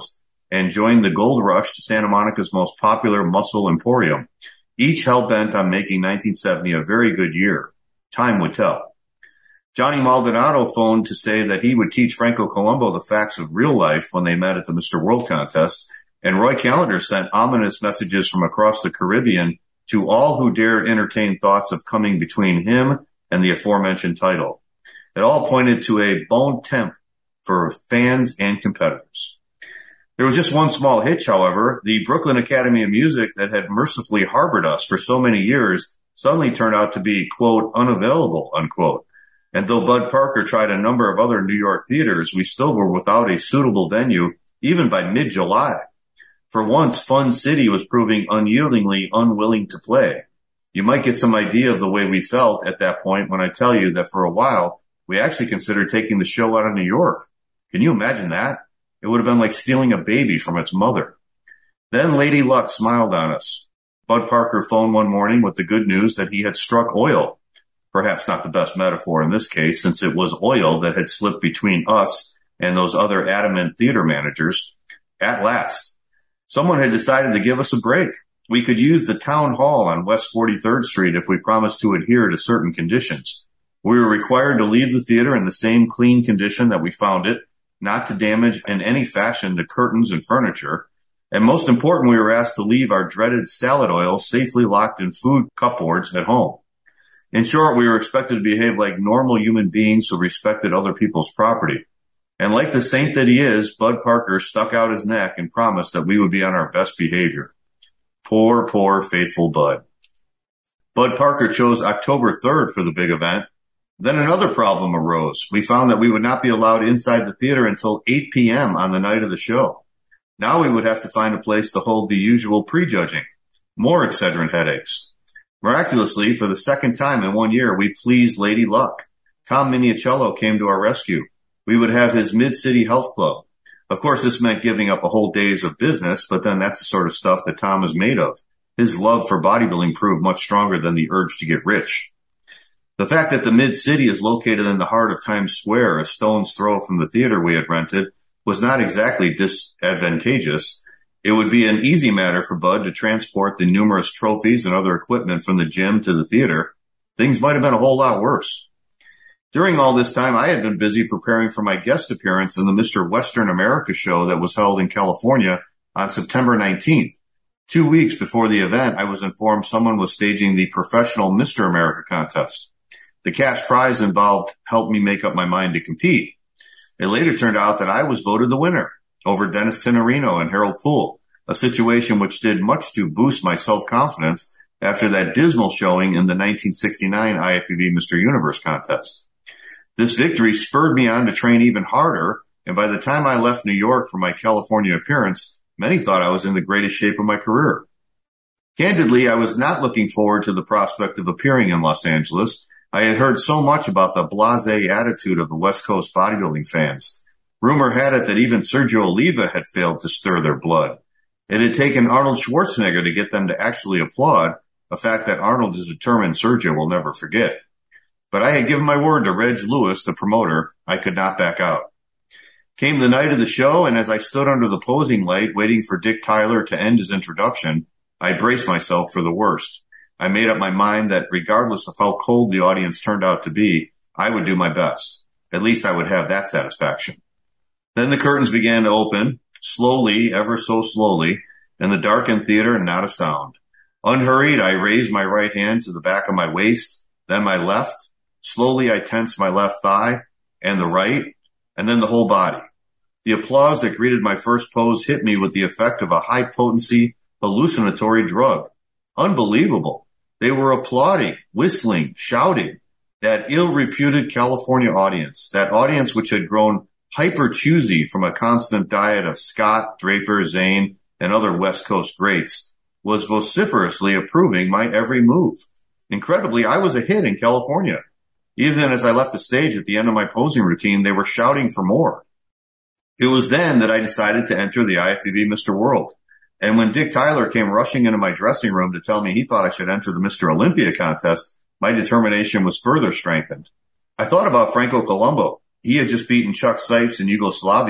and joined the gold rush to Santa Monica's most popular muscle emporium, each hell-bent on making nineteen seventy a very good year. Time would tell. Johnny Maldonado phoned to say that he would teach Franco Columbu the facts of real life when they met at the Mister World contest, and Roy Callender sent ominous messages from across the Caribbean to all who dared entertain thoughts of coming between him and the aforementioned title. It all pointed to a bon temps for fans and competitors. There was just one small hitch, however. The Brooklyn Academy of Music that had mercifully harbored us for so many years suddenly turned out to be, quote, unavailable, unquote. And though Bud Parker tried a number of other New York theaters, we still were without a suitable venue, even by mid-July. For once, Fun City was proving unyieldingly unwilling to play. You might get some idea of the way we felt at that point when I tell you that for a while, we actually considered taking the show out of New York. Can you imagine that? It would have been like stealing a baby from its mother. Then Lady Luck smiled on us. Bud Parker phoned one morning with the good news that he had struck oil. Perhaps not the best metaphor in this case, since it was oil that had slipped between us and those other adamant theater managers. At last, someone had decided to give us a break. We could use the town hall on West forty-third Street if we promised to adhere to certain conditions. We were required to leave the theater in the same clean condition that we found it, not to damage in any fashion the curtains and furniture. And most important, we were asked to leave our dreaded salad oil safely locked in food cupboards at home. In short, we were expected to behave like normal human beings who respected other people's property. And like the saint that he is, Bud Parker stuck out his neck and promised that we would be on our best behavior. Poor, poor, faithful Bud. Bud Parker chose October third for the big event. Then another problem arose. We found that we would not be allowed inside the theater until eight p.m. on the night of the show. Now we would have to find a place to hold the usual prejudging. More Excedrin headaches. Miraculously, for the second time in one year, we pleased Lady Luck. Tom Minicello came to our rescue. We would have his Mid-City Health Club. Of course, this meant giving up a whole days of business, but then that's the sort of stuff that Tom is made of. His love for bodybuilding proved much stronger than the urge to get rich. The fact that the Mid-City is located in the heart of Times Square, a stone's throw from the theater we had rented, was not exactly disadvantageous. It would be an easy matter for Bud to transport the numerous trophies and other equipment from the gym to the theater. Things might have been a whole lot worse. During all this time, I had been busy preparing for my guest appearance in the Mister Western America show that was held in California on September nineteenth. Two weeks before the event, I was informed someone was staging the professional Mister America contest. The cash prize involved helped me make up my mind to compete. It later turned out that I was voted the winner over Dennis Tenorino and Harold Poole, a situation which did much to boost my self-confidence after that dismal showing in the nineteen sixty-nine I F B B Mister Universe contest. This victory spurred me on to train even harder, and by the time I left New York for my California appearance, many thought I was in the greatest shape of my career. Candidly, I was not looking forward to the prospect of appearing in Los Angeles. I had heard so much about the blasé attitude of the West Coast bodybuilding fans. Rumor had it that even Sergio Oliva had failed to stir their blood. It had taken Arnold Schwarzenegger to get them to actually applaud, a fact that Arnold is determined Sergio will never forget. But I had given my word to Reg Lewis, the promoter. I could not back out. Came the night of the show, and as I stood under the posing light waiting for Dick Tyler to end his introduction, I braced myself for the worst. I made up my mind that regardless of how cold the audience turned out to be, I would do my best. At least I would have that satisfaction. Then the curtains began to open, slowly, ever so slowly, in the darkened theater, not a sound. Unhurried, I raised my right hand to the back of my waist, then my left. Slowly, I tensed my left thigh and the right, and then the whole body. The applause that greeted my first pose hit me with the effect of a high-potency hallucinatory drug. Unbelievable. They were applauding, whistling, shouting. That ill-reputed California audience, that audience which had grown hyper-choosy from a constant diet of Scott, Draper, Zane, and other West Coast greats, was vociferously approving my every move. Incredibly, I was a hit in California. Even as I left the stage at the end of my posing routine, they were shouting for more. It was then that I decided to enter the I F B B Mister World. And when Dick Tyler came rushing into my dressing room to tell me he thought I should enter the Mister Olympia contest, my determination was further strengthened. I thought about Franco Columbu. He had just beaten Chuck Sipes in Yugoslavia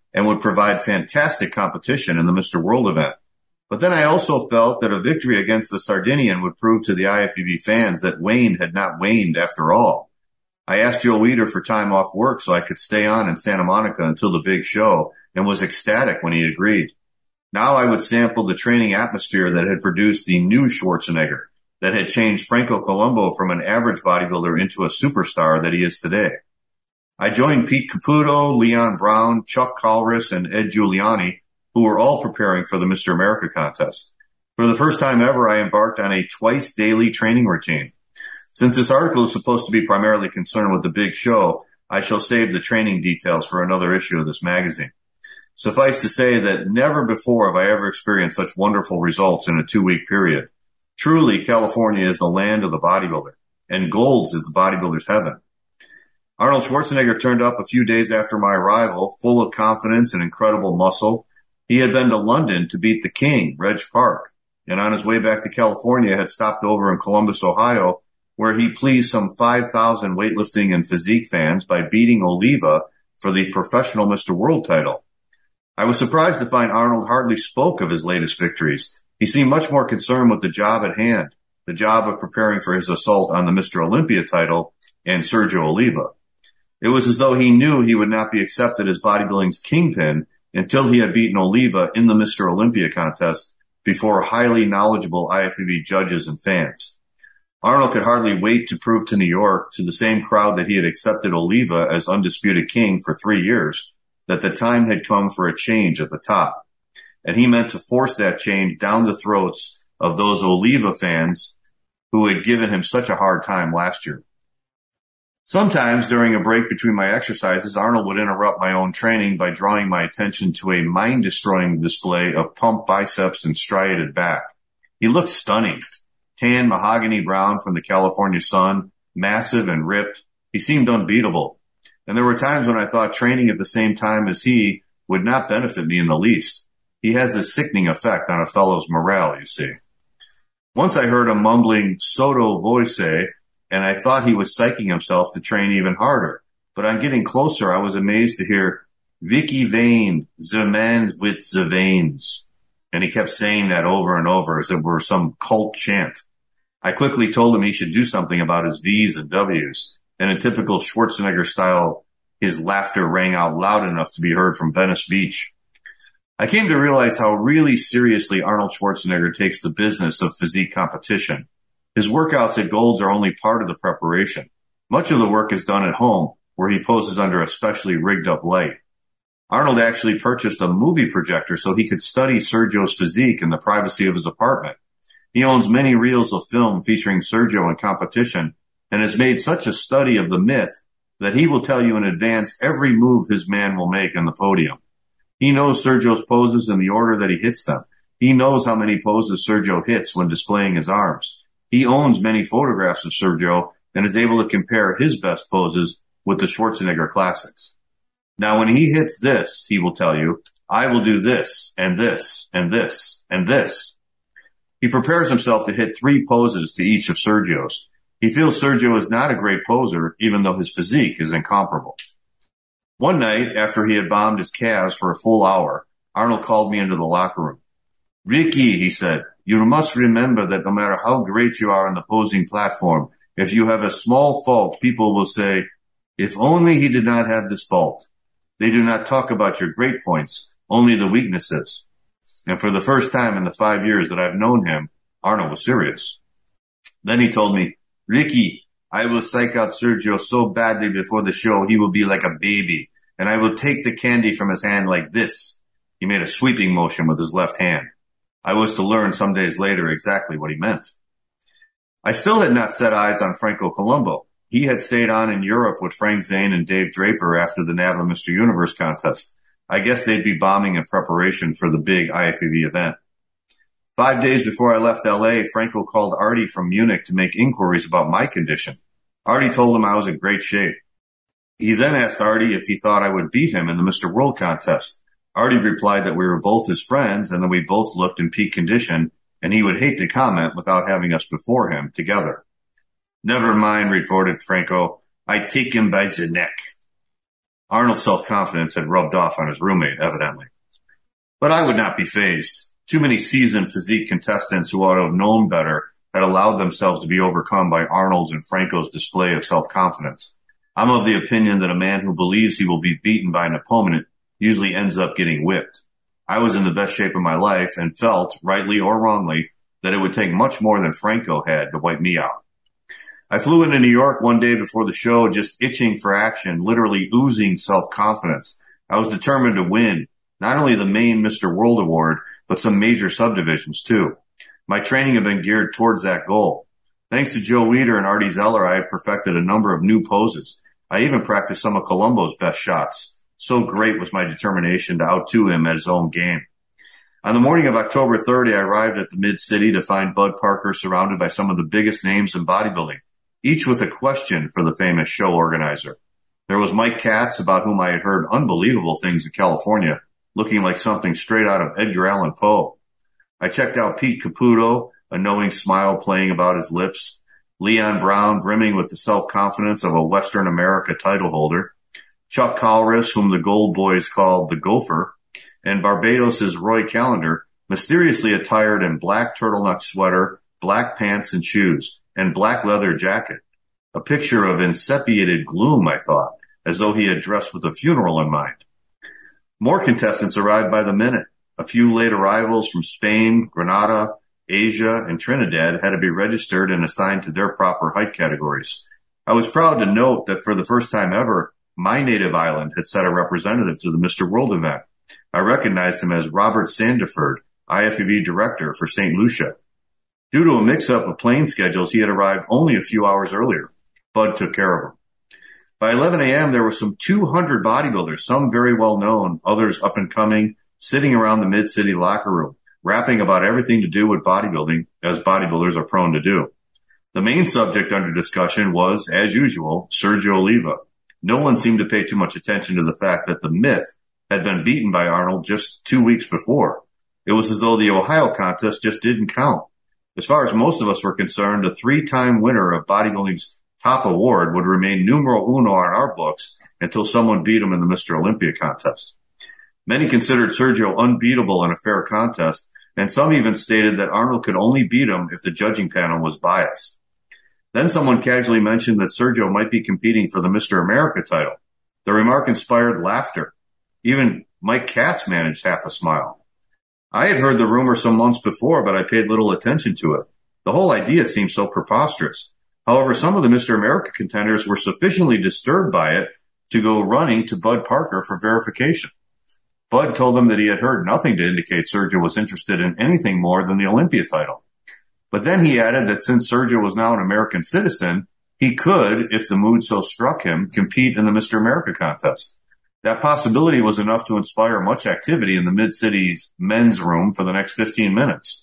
and would provide fantastic competition in the Mister World event. But then I also felt that a victory against the Sardinian would prove to the I F B B fans that Wayne had not waned after all. I asked Joe Weider for time off work so I could stay on in Santa Monica until the big show, and was ecstatic when he agreed. Now I would sample the training atmosphere that had produced the new Schwarzenegger, that had changed Franco Columbu from an average bodybuilder into a superstar that he is today. I joined Pete Caputo, Leon Brown, Chuck Colress, and Ed Giuliani, who were all preparing for the Mister America contest. For the first time ever, I embarked on a twice daily training routine. Since this article is supposed to be primarily concerned with the big show, I shall save the training details for another issue of this magazine. Suffice to say that never before have I ever experienced such wonderful results in a two-week period. Truly, California is the land of the bodybuilder, and Gold's is the bodybuilder's heaven. Arnold Schwarzenegger turned up a few days after my arrival, full of confidence and incredible muscle. He had been to London to beat the King, Reg Park, and on his way back to California had stopped over in Columbus, Ohio, where he pleased some five thousand weightlifting and physique fans by beating Oliva for the professional Mister World title. I was surprised to find Arnold hardly spoke of his latest victories. He seemed much more concerned with the job at hand, the job of preparing for his assault on the Mister Olympia title and Sergio Oliva. It was as though he knew he would not be accepted as bodybuilding's kingpin until he had beaten Oliva in the Mister Olympia contest before highly knowledgeable I F B B judges and fans. Arnold could hardly wait to prove to New York, to the same crowd that he had accepted Oliva as undisputed king for three years, that the time had come for a change at the top. And he meant to force that change down the throats of those Oliva fans who had given him such a hard time last year. Sometimes during a break between my exercises, Arnold would interrupt my own training by drawing my attention to a mind-destroying display of pumped biceps and striated back. He looked stunning. Tan mahogany brown from the California sun, massive and ripped. He seemed unbeatable. And there were times when I thought training at the same time as he would not benefit me in the least. He has a sickening effect on a fellow's morale, you see. Once I heard him mumbling sotto voce, and I thought he was psyching himself to train even harder. But on getting closer, I was amazed to hear, Vicky Vane, the man with the veins. And he kept saying that over and over as if it were some cult chant. I quickly told him he should do something about his V's and W's. And in typical Schwarzenegger style, his laughter rang out loud enough to be heard from Venice Beach. I came to realize how really seriously Arnold Schwarzenegger takes the business of physique competition. His workouts at Gold's are only part of the preparation. Much of the work is done at home, where he poses under a specially rigged up light. Arnold actually purchased a movie projector so he could study Sergio's physique in the privacy of his apartment. He owns many reels of film featuring Sergio in competition and has made such a study of the myth that he will tell you in advance every move his man will make on the podium. He knows Sergio's poses in the order that he hits them. He knows how many poses Sergio hits when displaying his arms. He owns many photographs of Sergio and is able to compare his best poses with the Schwarzenegger classics. Now, when he hits this, he will tell you, I will do this and this and this and this. He prepares himself to hit three poses to each of Sergio's. He feels Sergio is not a great poser, even though his physique is incomparable. One night, after he had bombed his calves for a full hour, Arnold called me into the locker room. Ricky, he said, you must remember that no matter how great you are on the posing platform, if you have a small fault, people will say, if only he did not have this fault. They do not talk about your great points, only the weaknesses. And for the first time in the five years that I've known him, Arnold was serious. Then he told me, Ricky, I will psych out Sergio so badly before the show he will be like a baby, and I will take the candy from his hand like this. He made a sweeping motion with his left hand. I was to learn some days later exactly what he meant. I still had not set eyes on Franco Columbu. He had stayed on in Europe with Frank Zane and Dave Draper after the N A B L A Mister Universe contest. I guess they'd be bombing in preparation for the big I F B B event. Five days before I left L A, Franco called Artie from Munich to make inquiries about my condition. Artie told him I was in great shape. He then asked Artie if he thought I would beat him in the Mister World contest. Artie replied that we were both his friends and that we both looked in peak condition, and he would hate to comment without having us before him together. Never mind, retorted Franco. I take him by the neck. Arnold's self-confidence had rubbed off on his roommate, evidently. But I would not be fazed. Too many seasoned physique contestants who ought to have known better had allowed themselves to be overcome by Arnold's and Franco's display of self-confidence. I'm of the opinion that a man who believes he will be beaten by an opponent usually ends up getting whipped. I was in the best shape of my life and felt, rightly or wrongly, that it would take much more than Franco had to wipe me out. I flew into New York one day before the show, just itching for action, literally oozing self-confidence. I was determined to win, not only the main Mister World Award, but some major subdivisions too. My training had been geared towards that goal. Thanks to Joe Weider and Artie Zeller, I had perfected a number of new poses. I even practiced some of Columbo's best shots. So great was my determination to out-do him at his own game. On the morning of October thirtieth, I arrived at the Mid-City to find Bud Parker surrounded by some of the biggest names in bodybuilding, each with a question for the famous show organizer. There was Mike Katz, about whom I had heard unbelievable things in California, looking like something straight out of Edgar Allan Poe. I checked out Pete Caputo, a knowing smile playing about his lips, Leon Brown brimming with the self-confidence of a Western America title holder, Chuck Colris, whom the Gold Boys called the Gopher, and Barbados' Roy Callender, mysteriously attired in black turtleneck sweater, black pants and shoes, and black leather jacket. A picture of inseparated gloom, I thought, as though he had dressed with a funeral in mind. More contestants arrived by the minute. A few late arrivals from Spain, Grenada, Asia, and Trinidad had to be registered and assigned to their proper height categories. I was proud to note that for the first time ever, my native island had sent a representative to the Mister World event. I recognized him as Robert Sandiford, I F B B director for Saint Lucia. Due to a mix-up of plane schedules, he had arrived only a few hours earlier. Bud took care of him. By eleven a.m., there were some two hundred bodybuilders, some very well known, others up and coming, sitting around the Mid-City locker room, rapping about everything to do with bodybuilding, as bodybuilders are prone to do. The main subject under discussion was, as usual, Sergio Oliva. No one seemed to pay too much attention to the fact that the Myth had been beaten by Arnold just two weeks before. It was as though the Ohio contest just didn't count. As far as most of us were concerned, a three-time winner of bodybuilding's top award would remain numero uno on our books until someone beat him in the Mister Olympia contest. Many considered Sergio unbeatable in a fair contest, and some even stated that Arnold could only beat him if the judging panel was biased. Then someone casually mentioned that Sergio might be competing for the Mister America title. The remark inspired laughter. Even Mike Katz managed half a smile. I had heard the rumor some months before, but I paid little attention to it. The whole idea seemed so preposterous. However, some of the Mister America contenders were sufficiently disturbed by it to go running to Bud Parker for verification. Bud told them that he had heard nothing to indicate Sergio was interested in anything more than the Olympia title. But then he added that since Sergio was now an American citizen, he could, if the mood so struck him, compete in the Mister America contest. That possibility was enough to inspire much activity in the Mid-City's men's room for the next fifteen minutes.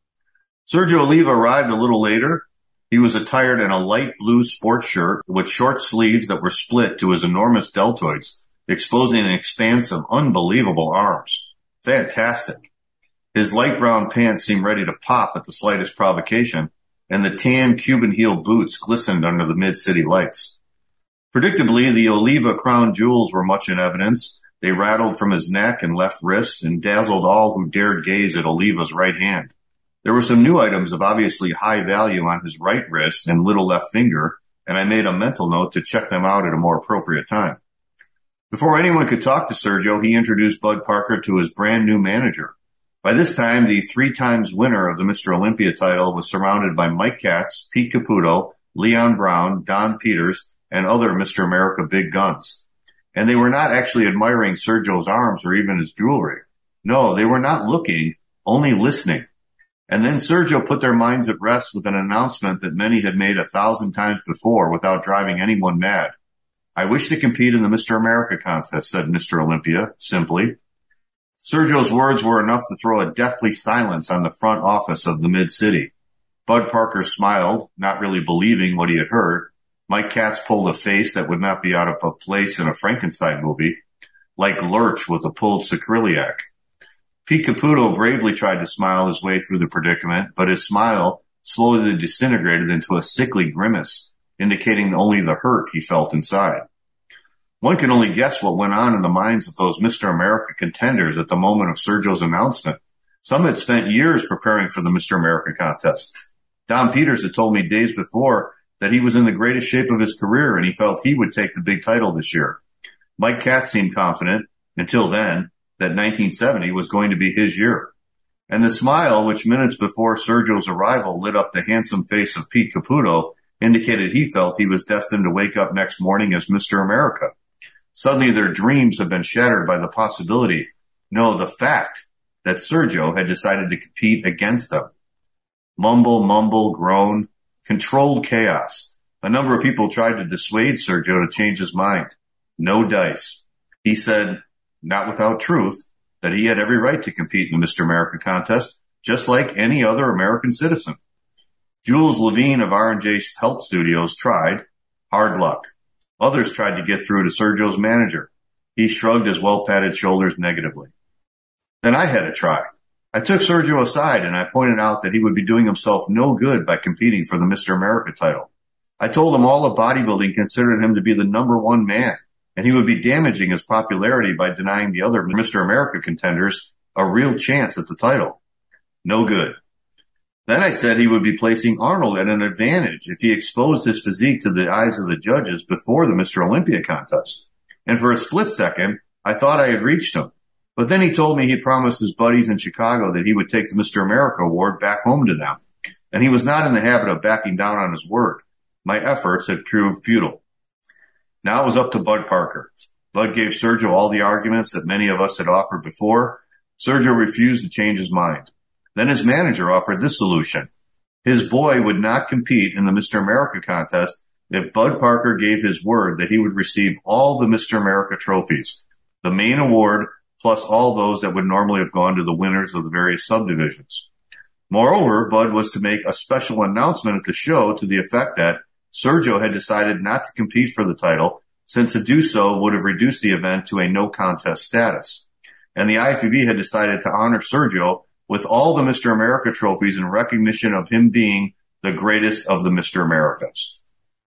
Sergio Oliva arrived a little later. He was attired in a light blue sports shirt with short sleeves that were split to his enormous deltoids, exposing an expanse of unbelievable arms. Fantastic. His light brown pants seemed ready to pop at the slightest provocation, and the tan Cuban heel boots glistened under the Mid-City lights. Predictably, the Oliva crown jewels were much in evidence. They rattled from his neck and left wrist and dazzled all who dared gaze at Oliva's right hand. There were some new items of obviously high value on his right wrist and little left finger, and I made a mental note to check them out at a more appropriate time. Before anyone could talk to Sergio, he introduced Bud Parker to his brand new manager. By this time, the three times winner of the Mister Olympia title was surrounded by Mike Katz, Pete Caputo, Leon Brown, Don Peters, and other Mister America big guns. And they were not actually admiring Sergio's arms or even his jewelry. No, they were not looking, only listening. And then Sergio put their minds at rest with an announcement that many had made a thousand times before without driving anyone mad. I wish to compete in the Mister America contest, said Mister Olympia, simply. Sergio's words were enough to throw a deathly silence on the front office of the Mid-City. Bud Parker smiled, not really believing what he had heard. Mike Katz pulled a face that would not be out of place in a Frankenstein movie, like Lurch with a pulled sacroiliac. Pete Caputo bravely tried to smile his way through the predicament, but his smile slowly disintegrated into a sickly grimace, indicating only the hurt he felt inside. One can only guess what went on in the minds of those Mister America contenders at the moment of Sergio's announcement. Some had spent years preparing for the Mister America contest. Don Peters had told me days before that he was in the greatest shape of his career and he felt he would take the big title this year. Mike Katz seemed confident, until then, that nineteen seventy was going to be his year. And the smile which minutes before Sergio's arrival lit up the handsome face of Pete Caputo indicated he felt he was destined to wake up next morning as Mister America. Suddenly their dreams had been shattered by the possibility, no, the fact, that Sergio had decided to compete against them. Mumble, mumble, groan, controlled chaos. A number of people tried to dissuade Sergio to change his mind. No dice. He said, not without truth, that he had every right to compete in the Mister America contest, just like any other American citizen. Jules Levine of R and J Health Studios tried. Hard luck. Others tried to get through to Sergio's manager. He shrugged his well-padded shoulders negatively. Then I had a try. I took Sergio aside and I pointed out that he would be doing himself no good by competing for the Mister America title. I told him all of bodybuilding considered him to be the number one man, and he would be damaging his popularity by denying the other Mister America contenders a real chance at the title. No good. Then I said he would be placing Arnold at an advantage if he exposed his physique to the eyes of the judges before the Mister Olympia contest. And for a split second, I thought I had reached him. But then he told me he promised his buddies in Chicago that he would take the Mister America award back home to them. And he was not in the habit of backing down on his word. My efforts had proved futile. Now it was up to Bud Parker. Bud gave Sergio all the arguments that many of us had offered before. Sergio refused to change his mind. Then his manager offered this solution. His boy would not compete in the Mister America contest if Bud Parker gave his word that he would receive all the Mister America trophies, the main award, plus all those that would normally have gone to the winners of the various subdivisions. Moreover, Bud was to make a special announcement at the show to the effect that Sergio had decided not to compete for the title, since to do so would have reduced the event to a no-contest status. And the I F B B had decided to honor Sergio with all the Mister America trophies in recognition of him being the greatest of the Mister Americas.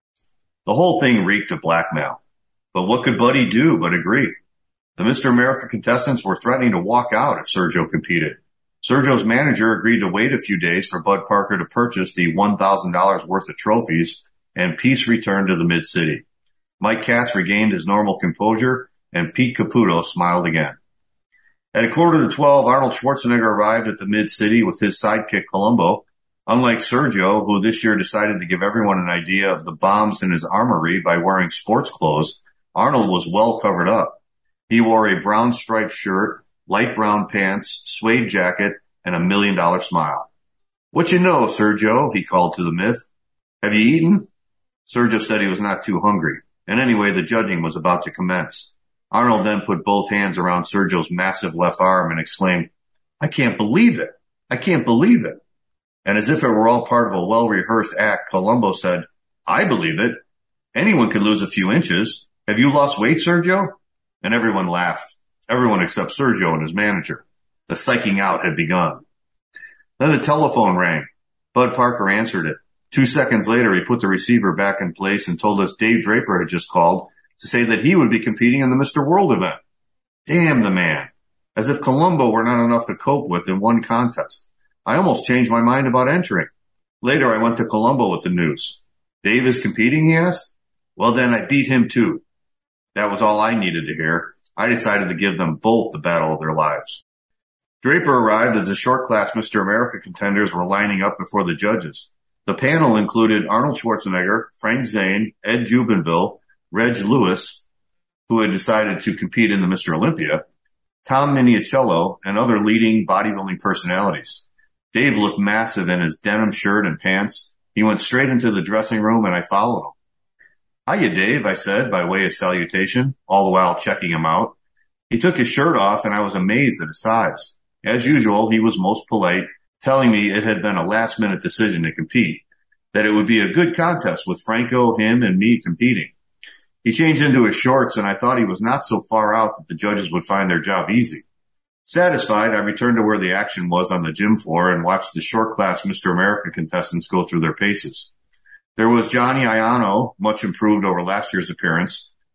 The whole thing reeked of blackmail. But what could Buddy do but agree? The Mister America contestants were threatening to walk out if Sergio competed. Sergio's manager agreed to wait a few days for Bud Parker to purchase the one thousand dollars worth of trophies, and peace returned to the Mid-City. Mike Katz regained his normal composure, and Pete Caputo smiled again. At a quarter to twelve, Arnold Schwarzenegger arrived at the Mid-City with his sidekick Columbo. Unlike Sergio, who this year decided to give everyone an idea of the bombs in his armory by wearing sports clothes, Arnold was well covered up. He wore a brown striped shirt, light brown pants, suede jacket, and a million dollar smile. What you know, Sergio? He called to the myth. Have you eaten? Sergio said he was not too hungry. And anyway, the judging was about to commence. Arnold then put both hands around Sergio's massive left arm and exclaimed, I can't believe it. I can't believe it. And as if it were all part of a well-rehearsed act, Columbo said, I believe it. Anyone could lose a few inches. Have you lost weight, Sergio? And everyone laughed. Everyone except Sergio and his manager. The psyching out had begun. Then the telephone rang. Bud Parker answered it. Two seconds later, he put the receiver back in place and told us Dave Draper had just called to say that he would be competing in the Mister World event. Damn the man. As if Columbo were not enough to cope with in one contest. I almost changed my mind about entering. Later, I went to Columbo with the news. Dave is competing, he asked? Well, then I beat him too. That was all I needed to hear. I decided to give them both the battle of their lives. Draper arrived as the short class Mister America contenders were lining up before the judges. The panel included Arnold Schwarzenegger, Frank Zane, Ed Jubenville, Reg Lewis, who had decided to compete in the Mister Olympia, Tom Minicello, and other leading bodybuilding personalities. Dave looked massive in his denim shirt and pants. He went straight into the dressing room and I followed him. Hiya, Dave, I said by way of salutation, all the while checking him out. He took his shirt off and I was amazed at his size. As usual, he was most polite, telling me it had been a last-minute decision to compete, that it would be a good contest with Franco, him, and me competing. He changed into his shorts, and I thought he was not so far out that the judges would find their job easy. Satisfied, I returned to where the action was on the gym floor and watched the short-class Mister America contestants go through their paces. There was Johnny Iano, much improved over last year's appearance,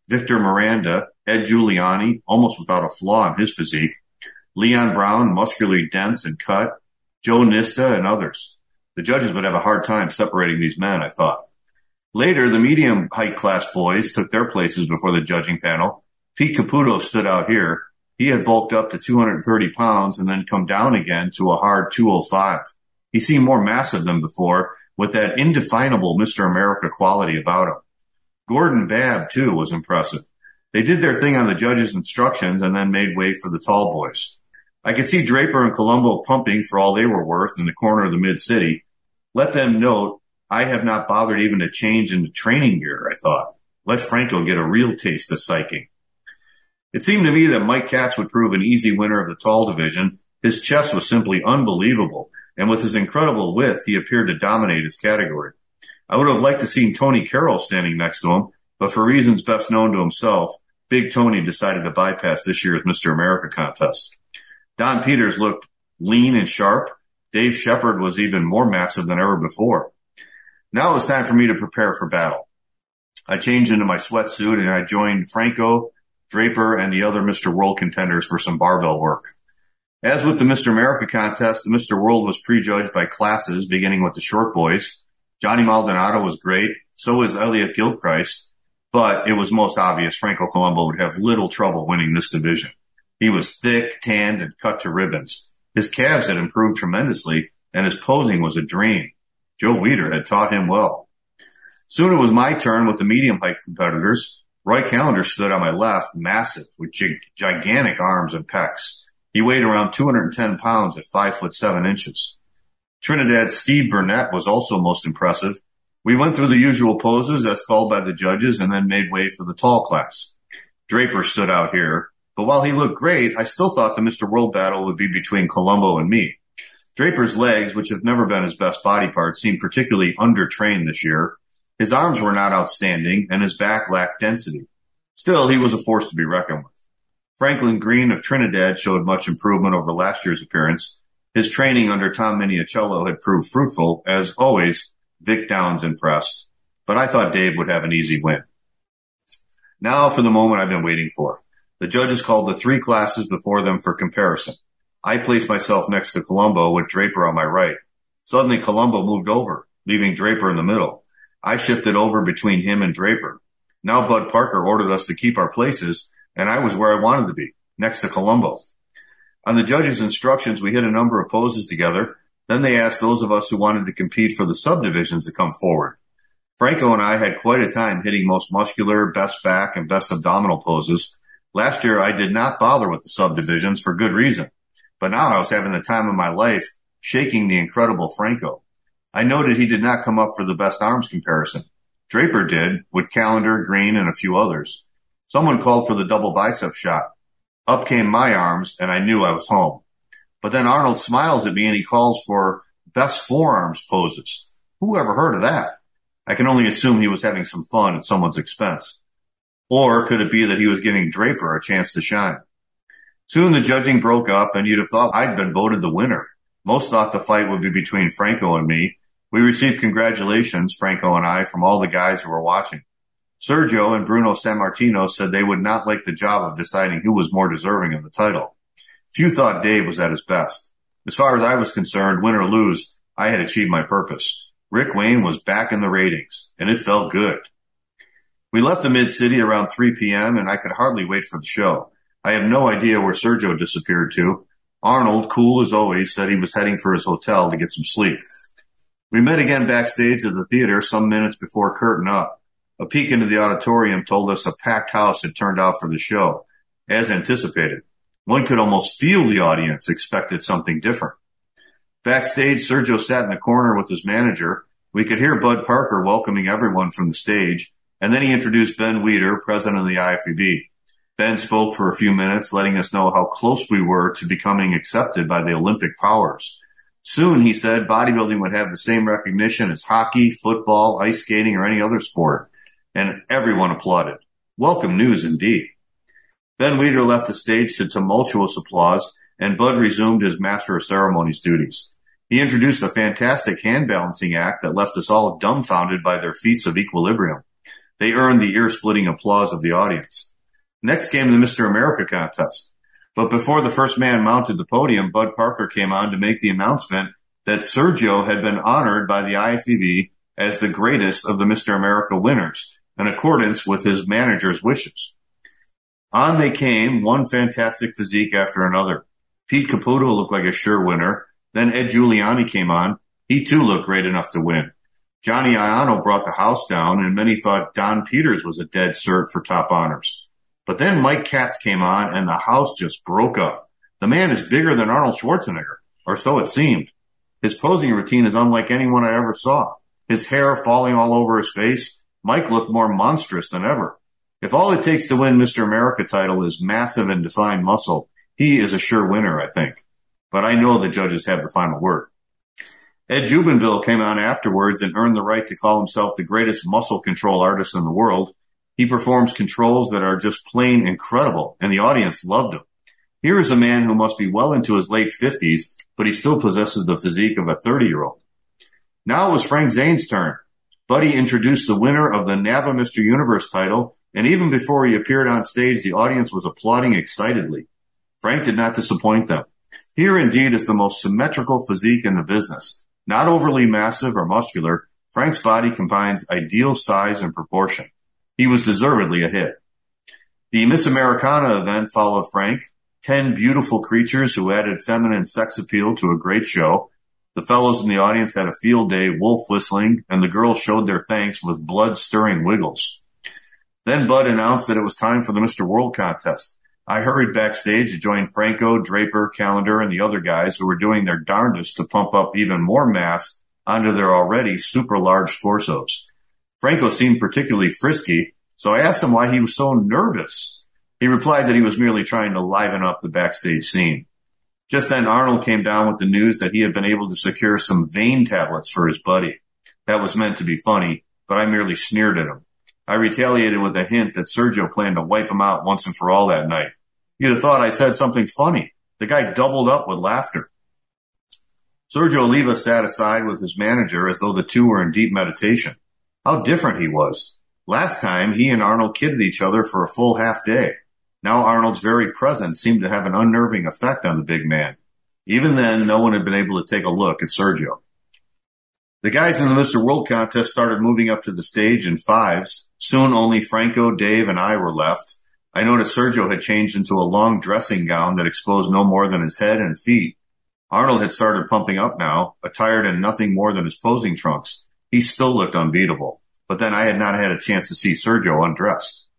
Victor Miranda, Ed Giuliani, almost without a flaw in his physique, Leon Brown, muscularly dense and cut, Joe Nista, and others. The judges would have a hard time separating these men, I thought. Later, the medium height class boys took their places before the judging panel. Pete Caputo stood out here. He had bulked up to two hundred thirty pounds and then come down again to a hard two oh five. He seemed more massive than before, with that indefinable Mister America quality about him. Gordon Babb, too, was impressive. They did their thing on the judges' instructions and then made way for the tall boys. I could see Draper and Colombo pumping for all they were worth in the corner of the mid-city. Let them note, I have not bothered even to change into training gear, I thought. Let Franco get a real taste of psyching. It seemed to me that Mike Katz would prove an easy winner of the tall division. His chest was simply unbelievable, and with his incredible width, he appeared to dominate his category. I would have liked to see Tony Carroll standing next to him, but for reasons best known to himself, Big Tony decided to bypass this year's Mister America contest. Don Peters looked lean and sharp. Dave Shepard was even more massive than ever before. Now it was time for me to prepare for battle. I changed into my sweatsuit and I joined Franco, Draper, and the other Mister World contenders for some barbell work. As with the Mister America contest, the Mister World was prejudged by classes, beginning with the short boys. Johnny Maldonado was great. So was Elliot Gilchrist, but it was most obvious Franco Colombo would have little trouble winning this division. He was thick, tanned, and cut to ribbons. His calves had improved tremendously, and his posing was a dream. Joe Weider had taught him well. Soon it was my turn with the medium height competitors. Roy Callender stood on my left, massive, with gig- gigantic arms and pecs. He weighed around two hundred ten pounds at five foot seven inches. Trinidad's Steve Burnett was also most impressive. We went through the usual poses as called by the judges and then made way for the tall class. Draper stood out here, but while he looked great, I still thought the Mister World battle would be between Colombo and me. Draper's legs, which have never been his best body part, seemed particularly undertrained this year. His arms were not outstanding, and his back lacked density. Still, he was a force to be reckoned with. Franklin Green of Trinidad showed much improvement over last year's appearance. His training under Tom Miniacello had proved fruitful. As always, Vic Downs impressed, but I thought Dave would have an easy win. Now for the moment I've been waiting for. The judges called the three classes before them for comparison. I placed myself next to Colombo with Draper on my right. Suddenly Colombo moved over, leaving Draper in the middle. I shifted over between him and Draper. Now Bud Parker ordered us to keep our places, and I was where I wanted to be, next to Colombo. On the judges' instructions, we hit a number of poses together. Then they asked those of us who wanted to compete for the subdivisions to come forward. Franco and I had quite a time hitting most muscular, best back, and best abdominal poses. Last year, I did not bother with the subdivisions for good reason. But now I was having the time of my life, shaking the incredible Franco. I noted he did not come up for the best arms comparison. Draper did, with Callender, Green, and a few others. Someone called for the double bicep shot. Up came my arms, and I knew I was home. But then Arnold smiles at me and he calls for best forearms poses. Who ever heard of that? I can only assume he was having some fun at someone's expense. Or could it be that he was giving Draper a chance to shine? Soon the judging broke up, and you'd have thought I'd been voted the winner. Most thought the fight would be between Franco and me. We received congratulations, Franco and I, from all the guys who were watching. Sergio and Bruno Sammartino said they would not like the job of deciding who was more deserving of the title. Few thought Dave was at his best. As far as I was concerned, win or lose, I had achieved my purpose. Rick Wayne was back in the ratings, and it felt good. We left the mid-city around three p.m., and I could hardly wait for the show. I have no idea where Sergio disappeared to. Arnold, cool as always, said he was heading for his hotel to get some sleep. We met again backstage at the theater some minutes before curtain up. A peek into the auditorium told us a packed house had turned out for the show. As anticipated, one could almost feel the audience expected something different. Backstage, Sergio sat in the corner with his manager. We could hear Bud Parker welcoming everyone from the stage, and then he introduced Ben Weider, president of the I F B B. Ben spoke for a few minutes, letting us know how close we were to becoming accepted by the Olympic powers. Soon, he said, bodybuilding would have the same recognition as hockey, football, ice skating, or any other sport. And everyone applauded. Welcome news indeed. Ben Weider left the stage to tumultuous applause, and Bud resumed his master of ceremonies duties. He introduced a fantastic hand balancing act that left us all dumbfounded by their feats of equilibrium. They earned the ear-splitting applause of the audience. Next came the Mister America contest. But before the first man mounted the podium, Bud Parker came on to make the announcement that Sergio had been honored by the I F B B as the greatest of the Mister America winners, in accordance with his manager's wishes. On they came, one fantastic physique after another. Pete Caputo looked like a sure winner. Then Ed Giuliani came on. He too looked great enough to win. Johnny Iano brought the house down, and many thought Don Peters was a dead cert for top honors. But then Mike Katz came on, and the house just broke up. The man is bigger than Arnold Schwarzenegger, or so it seemed. His posing routine is unlike anyone I ever saw. His hair falling all over his face, Mike looked more monstrous than ever. If all it takes to win Mister America title is massive and defined muscle, he is a sure winner, I think. But I know the judges have the final word. Ed Jubinville came on afterwards and earned the right to call himself the greatest muscle control artist in the world. He performs controls that are just plain incredible, and the audience loved him. Here is a man who must be well into his late fifties, but he still possesses the physique of a thirty-year-old. Now it was Frank Zane's turn. Buddy introduced the winner of the N A B A Mister Universe title, and even before he appeared on stage, the audience was applauding excitedly. Frank did not disappoint them. Here indeed is the most symmetrical physique in the business. Not overly massive or muscular, Frank's body combines ideal size and proportion. He was deservedly a hit. The Miss Americana event followed Frank. Ten beautiful creatures who added feminine sex appeal to a great show. The fellows in the audience had a field day wolf whistling, and the girls showed their thanks with blood-stirring wiggles. Then Bud announced that it was time for the Mister World contest. I hurried backstage to join Franco, Draper, Callender, and the other guys who were doing their darndest to pump up even more mass onto their already super large torsos. Franco seemed particularly frisky, so I asked him why he was so nervous. He replied that he was merely trying to liven up the backstage scene. Just then Arnold came down with the news that he had been able to secure some vein tablets for his buddy. That was meant to be funny, but I merely sneered at him. I retaliated with a hint that Sergio planned to wipe him out once and for all that night. You'd have thought I said something funny. The guy doubled up with laughter. Sergio Oliva sat aside with his manager as though the two were in deep meditation. How different he was. Last time, he and Arnold kidded each other for a full half day. Now Arnold's very presence seemed to have an unnerving effect on the big man. Even then, no one had been able to take a look at Sergio. The guys in the Mister World contest started moving up to the stage in fives. Soon only Franco, Dave, and I were left. I noticed Sergio had changed into a long dressing gown that exposed no more than his head and feet. Arnold had started pumping up now, attired in nothing more than his posing trunks. He still looked unbeatable, but then I had not had a chance to see Sergio undressed.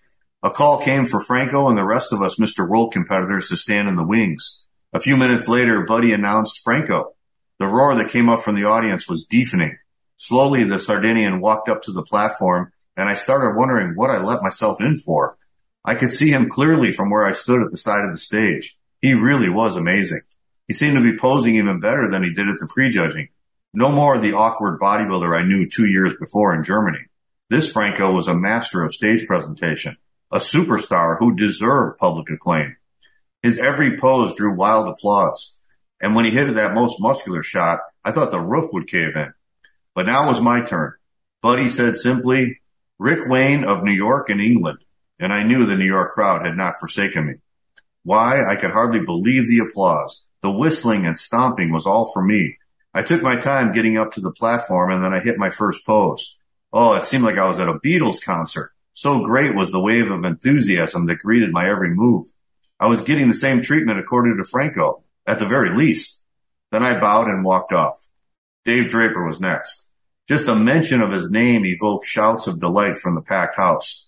A call came for Franco and the rest of us Mister World competitors to stand in the wings. A few minutes later, Buddy announced Franco. The roar that came up from the audience was deafening. Slowly, the Sardinian walked up to the platform, and I started wondering what I let myself in for. I could see him clearly from where I stood at the side of the stage. He really was amazing. He seemed to be posing even better than he did at the prejudging. No more the awkward bodybuilder I knew two years before in Germany. This Franco was a master of stage presentation, a superstar who deserved public acclaim. His every pose drew wild applause. And when he hit that most muscular shot, I thought the roof would cave in. But now it was my turn. Buddy said simply, Rick Wayne of New York and England. And I knew the New York crowd had not forsaken me. Why? I could hardly believe the applause. The whistling and stomping was all for me. I took my time getting up to the platform, and then I hit my first pose. Oh, it seemed like I was at a Beatles concert. So great was the wave of enthusiasm that greeted my every move. I was getting the same treatment according to Franco, at the very least. Then I bowed and walked off. Dave Draper was next. Just a mention of his name evoked shouts of delight from the packed house.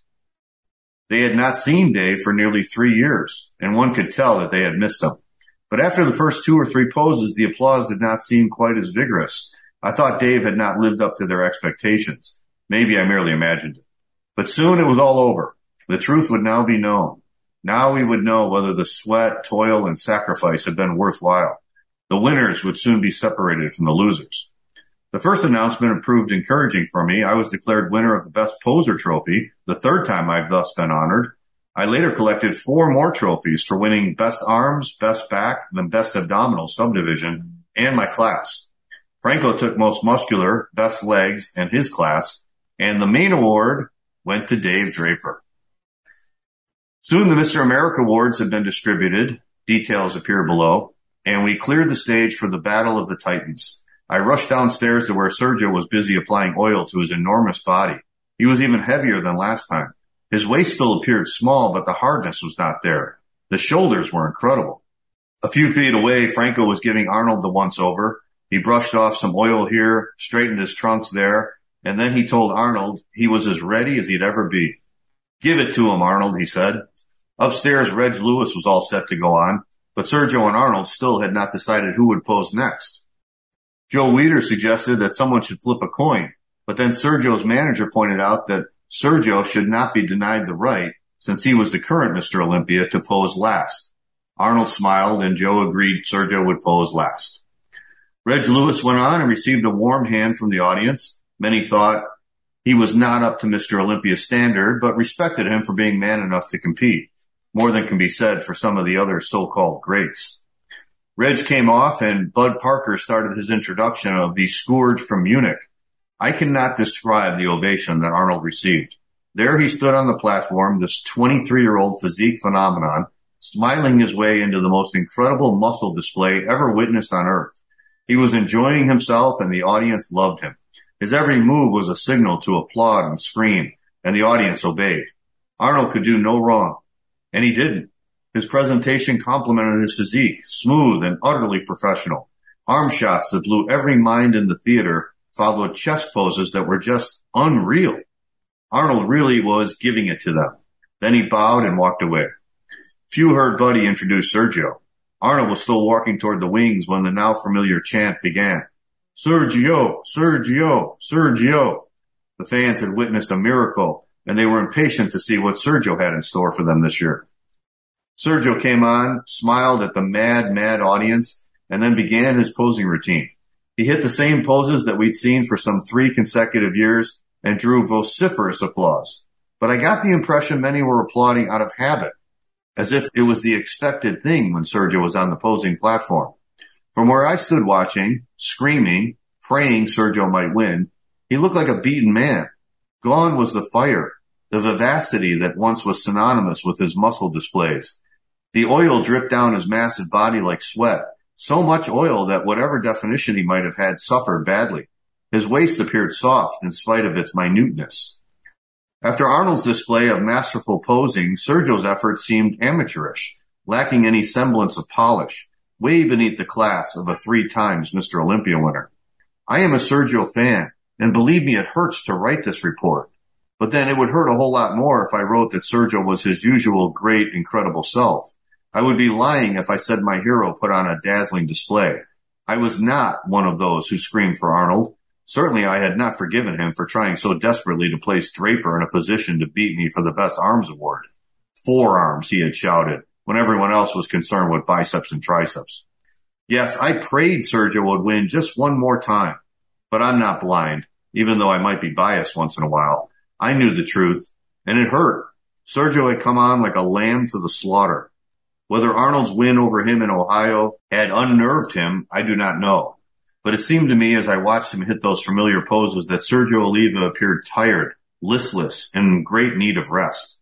They had not seen Dave for nearly three years, and one could tell that they had missed him. But after the first two or three poses, the applause did not seem quite as vigorous. I thought Dave had not lived up to their expectations. Maybe I merely imagined it. But soon it was all over. The truth would now be known. Now we would know whether the sweat, toil, and sacrifice had been worthwhile. The winners would soon be separated from the losers. The first announcement proved encouraging for me. I was declared winner of the Best Poser Trophy, the third time I've thus been honored. I later collected four more trophies for winning Best Arms, Best Back, and Best Abdominal subdivision, and my class. Franco took Most Muscular, Best Legs, and his class, and the main award went to Dave Draper. Soon the Mister America Awards had been distributed. Details appear below. And we cleared the stage for the Battle of the Titans. I rushed downstairs to where Sergio was busy applying oil to his enormous body. He was even heavier than last time. His waist still appeared small, but the hardness was not there. The shoulders were incredible. A few feet away, Franco was giving Arnold the once-over. He brushed off some oil here, straightened his trunks there, and then he told Arnold he was as ready as he'd ever be. "Give it to him, Arnold," he said. Upstairs, Reg Lewis was all set to go on, but Sergio and Arnold still had not decided who would pose next. Joe Weider suggested that someone should flip a coin, but then Sergio's manager pointed out that Sergio should not be denied the right, since he was the current Mister Olympia, to pose last. Arnold smiled, and Joe agreed Sergio would pose last. Reg Lewis went on and received a warm hand from the audience. Many thought he was not up to Mister Olympia's standard, but respected him for being man enough to compete. More than can be said for some of the other so-called greats. Reg came off, and Bud Parker started his introduction of the Scourge from Munich. I cannot describe the ovation that Arnold received. There he stood on the platform, this twenty-three-year-old physique phenomenon, smiling his way into the most incredible muscle display ever witnessed on Earth. He was enjoying himself, and the audience loved him. His every move was a signal to applaud and scream, and the audience obeyed. Arnold could do no wrong, and he didn't. His presentation complemented his physique, smooth and utterly professional. Arm shots that blew every mind in the theater followed chest poses that were just unreal. Arnold really was giving it to them. Then he bowed and walked away. Few heard Buddy introduce Sergio. Arnold was still walking toward the wings when the now familiar chant began. "Sergio, Sergio, Sergio." The fans had witnessed a miracle, and they were impatient to see what Sergio had in store for them this year. Sergio came on, smiled at the mad, mad audience, and then began his posing routine. He hit the same poses that we'd seen for some three consecutive years and drew vociferous applause. But I got the impression many were applauding out of habit, as if it was the expected thing when Sergio was on the posing platform. From where I stood watching, screaming, praying Sergio might win, he looked like a beaten man. Gone was the fire, the vivacity that once was synonymous with his muscle displays. The oil dripped down his massive body like sweat, so much oil that whatever definition he might have had suffered badly. His waist appeared soft in spite of its minuteness. After Arnold's display of masterful posing, Sergio's effort seemed amateurish, lacking any semblance of polish, way beneath the class of a three times Mister Olympia winner. I am a Sergio fan, and believe me, it hurts to write this report. But then it would hurt a whole lot more if I wrote that Sergio was his usual great, incredible self. I would be lying if I said my hero put on a dazzling display. I was not one of those who screamed for Arnold. Certainly I had not forgiven him for trying so desperately to place Draper in a position to beat me for the Best Arms Award. Forearms, he had shouted, when everyone else was concerned with biceps and triceps. Yes, I prayed Sergio would win just one more time. But I'm not blind, even though I might be biased once in a while. I knew the truth, and it hurt. Sergio had come on like a lamb to the slaughter. Whether Arnold's win over him in Ohio had unnerved him, I do not know. But it seemed to me as I watched him hit those familiar poses that Sergio Oliva appeared tired, listless, and in great need of rest.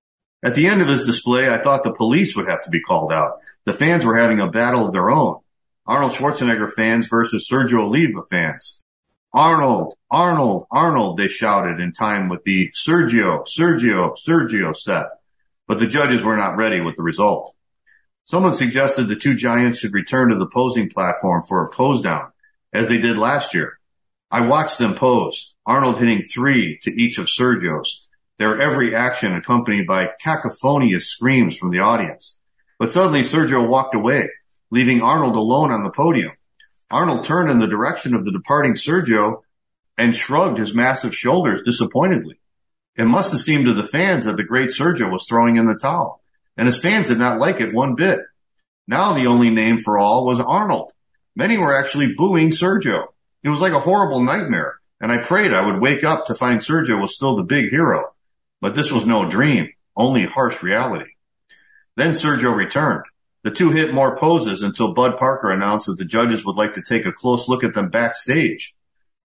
At the end of his display, I thought the police would have to be called out. The fans were having a battle of their own. Arnold Schwarzenegger fans versus Sergio Oliva fans. Arnold, Arnold, Arnold, they shouted in time with the Sergio, Sergio, Sergio set. But the judges were not ready with the result. Someone suggested the two giants should return to the posing platform for a pose down, as they did last year. I watched them pose, Arnold hitting three to each of Sergio's, their every action accompanied by cacophonious screams from the audience. But suddenly Sergio walked away, leaving Arnold alone on the podium. Arnold turned in the direction of the departing Sergio and shrugged his massive shoulders disappointedly. It must have seemed to the fans that the great Sergio was throwing in the towel, and his fans did not like it one bit. Now the only name for all was Arnold. Many were actually booing Sergio. It was like a horrible nightmare, and I prayed I would wake up to find Sergio was still the big hero. But this was no dream, only harsh reality. Then Sergio returned. The two hit more poses until Bud Parker announced that the judges would like to take a close look at them backstage.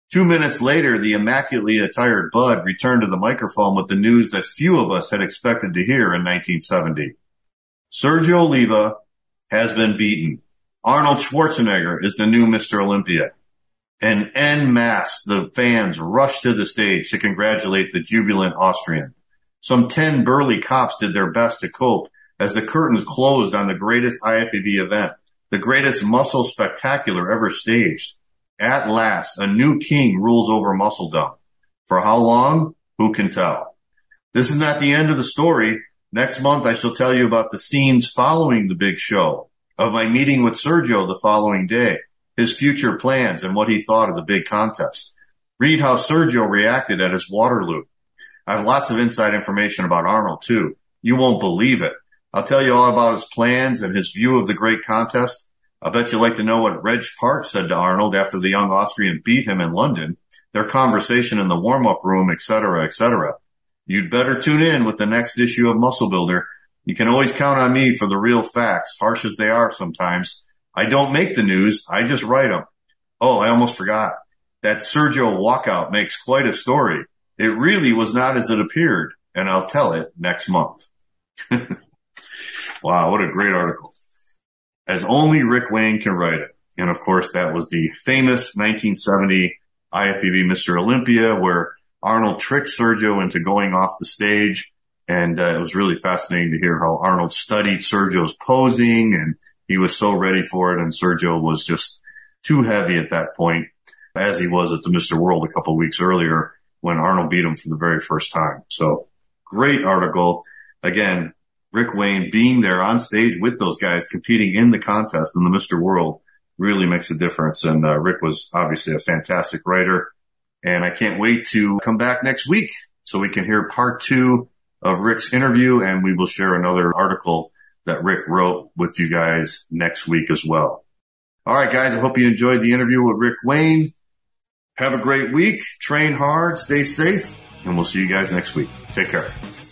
Two minutes later, the immaculately attired Bud returned to the microphone with the news that few of us had expected to hear in nineteen seventy. Sergio Oliva has been beaten. Arnold Schwarzenegger is the new Mister Olympia. And en masse, the fans rushed to the stage to congratulate the jubilant Austrian. Some ten burly cops did their best to cope as the curtains closed on the greatest I F B B event, the greatest muscle spectacular ever staged. At last, a new king rules over muscledom. For how long? Who can tell? This is not the end of the story. Next month, I shall tell you about the scenes following the big show, of my meeting with Sergio the following day, his future plans, and what he thought of the big contest. Read how Sergio reacted at his Waterloo. I have lots of inside information about Arnold, too. You won't believe it. I'll tell you all about his plans and his view of the great contest. I bet you'd like to know what Reg Park said to Arnold after the young Austrian beat him in London, their conversation in the warm-up room, et cetera, et cetera. You'd better tune in with the next issue of Muscle Builder. You can always count on me for the real facts, harsh as they are sometimes. I don't make the news, I just write them. Oh, I almost forgot. That Sergio walkout makes quite a story. It really was not as it appeared, and I'll tell it next month. Wow, what a great article. As only Rick Wayne can write it. And of course, that was the famous nineteen seventy I F B B Mister Olympia, where Arnold tricked Sergio into going off the stage. And uh, it was really fascinating to hear how Arnold studied Sergio's posing, and he was so ready for it. And Sergio was just too heavy at that point, as he was at the Mister World a couple of weeks earlier when Arnold beat him for the very first time. So great article. Again, Rick Wayne being there on stage with those guys competing in the contest in the Mister World really makes a difference. And uh, Rick was obviously a fantastic writer. And I can't wait to come back next week so we can hear part two of Rick's interview, and we will share another article that Rick wrote with you guys next week as well. All right, guys, I hope you enjoyed the interview with Rick Wayne. Have a great week. Train hard, stay safe, and we'll see you guys next week. Take care.